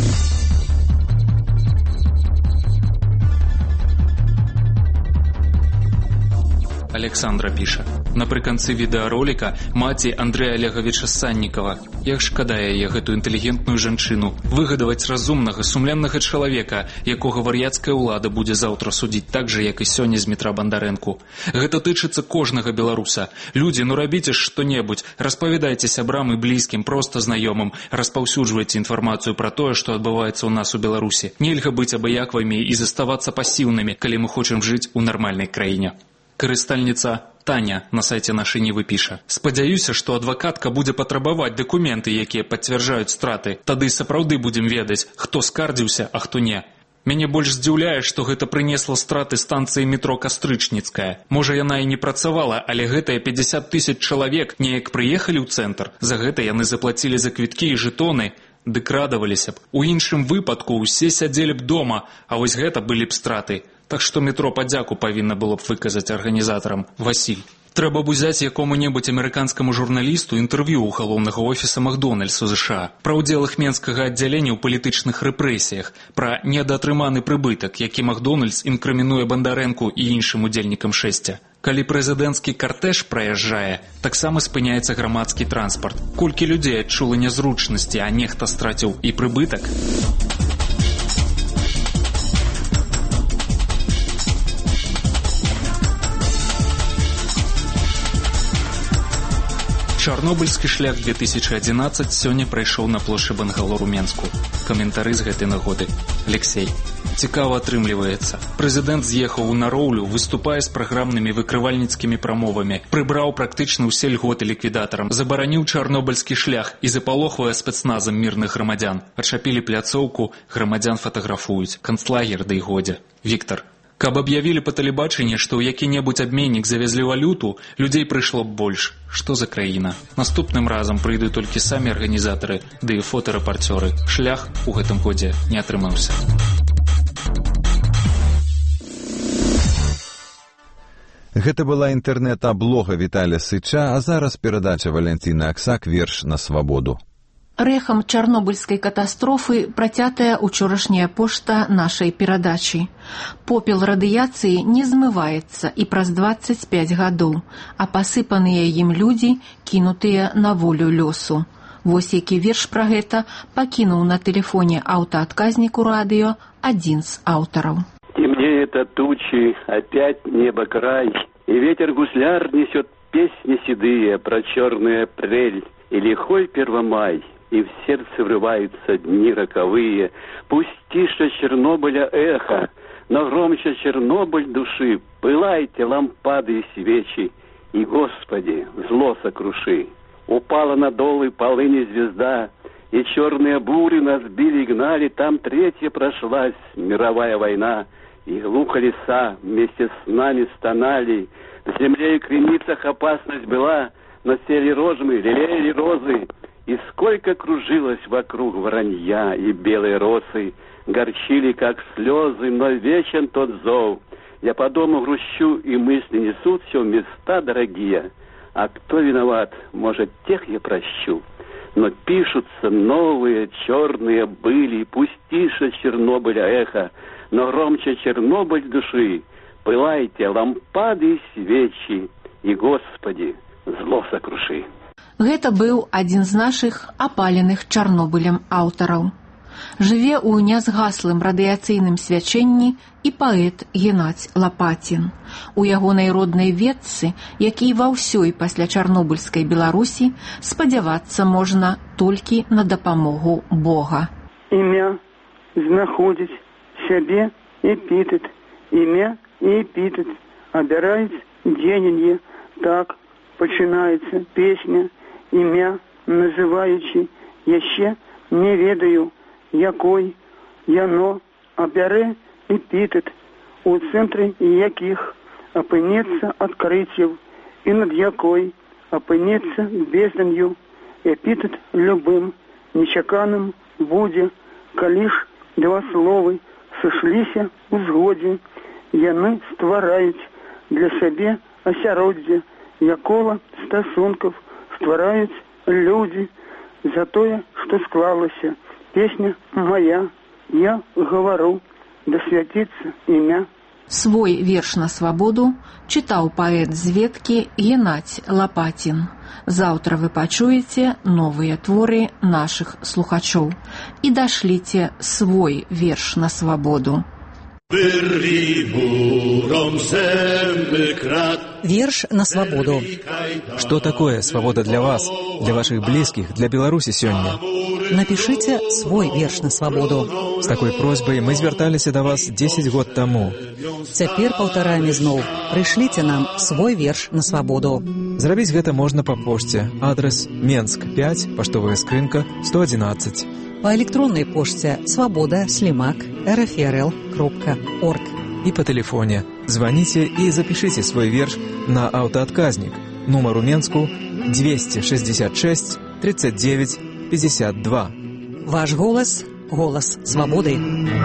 Александра піша. Напрыканцы відэароліка маці Андрэя Олегавіча Саннікава. Як шкада яе гэту інтэлігентную жанчыну. Выгадаваць разумнага, сумленнага чалавека, якога вар'яцкая ўлада будзе заўтра судзіць так жа, як і сёння з Дмітра Бандарэнку. Гэта тычыцца кожнага беларуса. Людзі, ну рабіце ж што-небудзь, распавядайце сябрам і блізкім, проста знаёмым, распаўсюджвайце інфармацыю пра тое, што адбываецца ў нас у Беларусі. Нельга быць абыякавымі і заставацца пасіўнымі, калі мы хочам жыць у нармальнай краіне. Карыстальніца Таня на сайце нашай Нівы піша. Спадзяюся, што адвакатка будзе патрабаваць дакументы, якія пацвярджаюць страты. Тады сапраўды будзем ведаць, хто скардзіўся, а хто не. Мяне больш здзіўляе, што гэта прынесла страты станцыі метро Кастрычніцкая. Можа, яна і не працавала, але гэтыя пятьдесят тысяч чалавек неяк прыехалі ў цэнтр. За гэта яны заплацілі за квіткі і жэтоны. Дык радаваліся б. У іншым выпадку ўсе сядзелі б дома, а вось гэта былі б страты. Так што метро падзяку павінна было б выказаць арганізатарам. Васіль. Трэба б узяць якому-небудзь амерыканскаму журналісту інтэрв'ю ў галоўнага офіса Макдональдса ЗША пра ўдзел іх менскага аддзялення ў палітычных рэпрэсіях, пра недатрыманы прыбытак, які Макдональдс інкрымінуе Бандарэнку і іншым удзельнікам шэсця. Калі прэзідэнцкі картэж праязджае, таксама спыняецца грамадскі транспарт. Колькі людзей адчула нязручнасці, а нехта страціў і прыбытак? Чарнобыльскі шлях две тысячи одиннадцать сёння прайшоў на плошчы Бангалор у Менску. Каментары з гэтай нагоды. Алексей. Цікава атрымліваецца. Прэзідэнт з'ехаў у Нароўлю, выступае з праграмнымі выкрывальніцкімі прамовамі, прыбраў практычна ўсе льготы ліквідатарам, забараніў чарнобыльскі шлях і запалохвае спецназам мірных грамадзян. Адчапілі пляцоўку, грамадзян фатаграфуюць. Канцлагер, ды і годзе. Віктор. Каб аб'явілі па тэлебачанні, што ў які-небудзь абменнік завезлі валюту, людзей прыйшло б больш. Што за краіна? Наступным разам прыйдуць толькі самі арганізатары, ды і фотарэпарцёры. Шлях у гэтым годзе не атрымаўся. Гэта была інтэрнэт-аблога Віталя Сыча, а зараз перадача Валянціны Аксак «Верш на свабоду». Рэхам чарнобыльскай катастрофы працятая учорашняя пошта нашай перадачы. Попел радыяцыі не змываецца і праз дваццаць пяць гадоў, а пасыпаныя ім людзі кінутыя на волю лёсу. Вось які верш пра гэта пакінуў на тэлефоне аўтаадказніку радыё адзін з аўтараў. Темнеет от тучи, опять небо край, и ветер гусляр несет песни седые про черный апрель и лихой первомай. И в сердце врываются дни роковые. Пусть тише Чернобыля эхо, но громче Чернобыль души. Пылайте лампады и свечи, и, Господи, зло сокруши. Упала на долы полыни звезда, и черные бури нас били и гнали. Там третья прошлась мировая война, и глухо леса вместе с нами стонали. В земле и креницах опасность была, но сели рожмы, лелеяли розы. И сколько кружилось вокруг вранья, и белые росы горчили, как слезы, но вечен тот зов. Я по дому грущу, и мысли несут все в места дорогие. А кто виноват, может, тех я прощу. Но пишутся новые черные были, пусть тише Чернобыля эхо, но громче Чернобыль души. Пылайте лампады и свечи, и, Господи, зло сокруши. Гэта быў адзін з нашых апаленых Чарнобылем аўтараў. Жыве ў нязгаслым радыяцыйным свячэнні і паэт Геннадзь Лапатін. У ягонай роднай ветцы, якій ва ўсёй пасля чарнобыльскай Беларусі, спадзявацца можна толькі на дапамогу Бога. Імя знаходзіць сябе эпітэт, імя і эпітэт абіраюць дзеянне. Так пачынаецца песня, імя называючы яшчэ не ведаю, якой яно абярэ эпітэт, у цэнтры якіх апынецца адкрыццяў і над якой апынецца безданню. Эпітэт любым, нечаканым будзе, калі ж два словы сышліся ў згодзе, яны ствараюць для сябе асяроддзе, якога стасункаў ствараюць людзі. За тое, што склалася песня моя, я гавару, да свяціцца імя. Свой верш на свабоду чытаў паэт з Веткі Геннадзь Лапатін. Заўтра вы пачуеце новыя творы нашых слухачоў. І дашліце свой верш на свабоду. Верш на свободу. Что такое свобода для вас, для ваших близких, для Беларуси сегодня? Напишите свой верш на свободу. С такой просьбой мы зверталися до вас десять год тому. Цяпер паўтараем ізноў. Прышліце нам свой верш на свободу. Зрабіць гэта можна па пошце. Адрес Менск пять, паштовая скрынка сто одиннадцать. По электронной почте свобода слимак рфрл кропка орг. И по телефоне. Звоните и запишите свой верш на автоотказник. Номер у Менску двести шестьдесят шесть тридцать девять пятьдесят два. Ваш голос – голос свободы.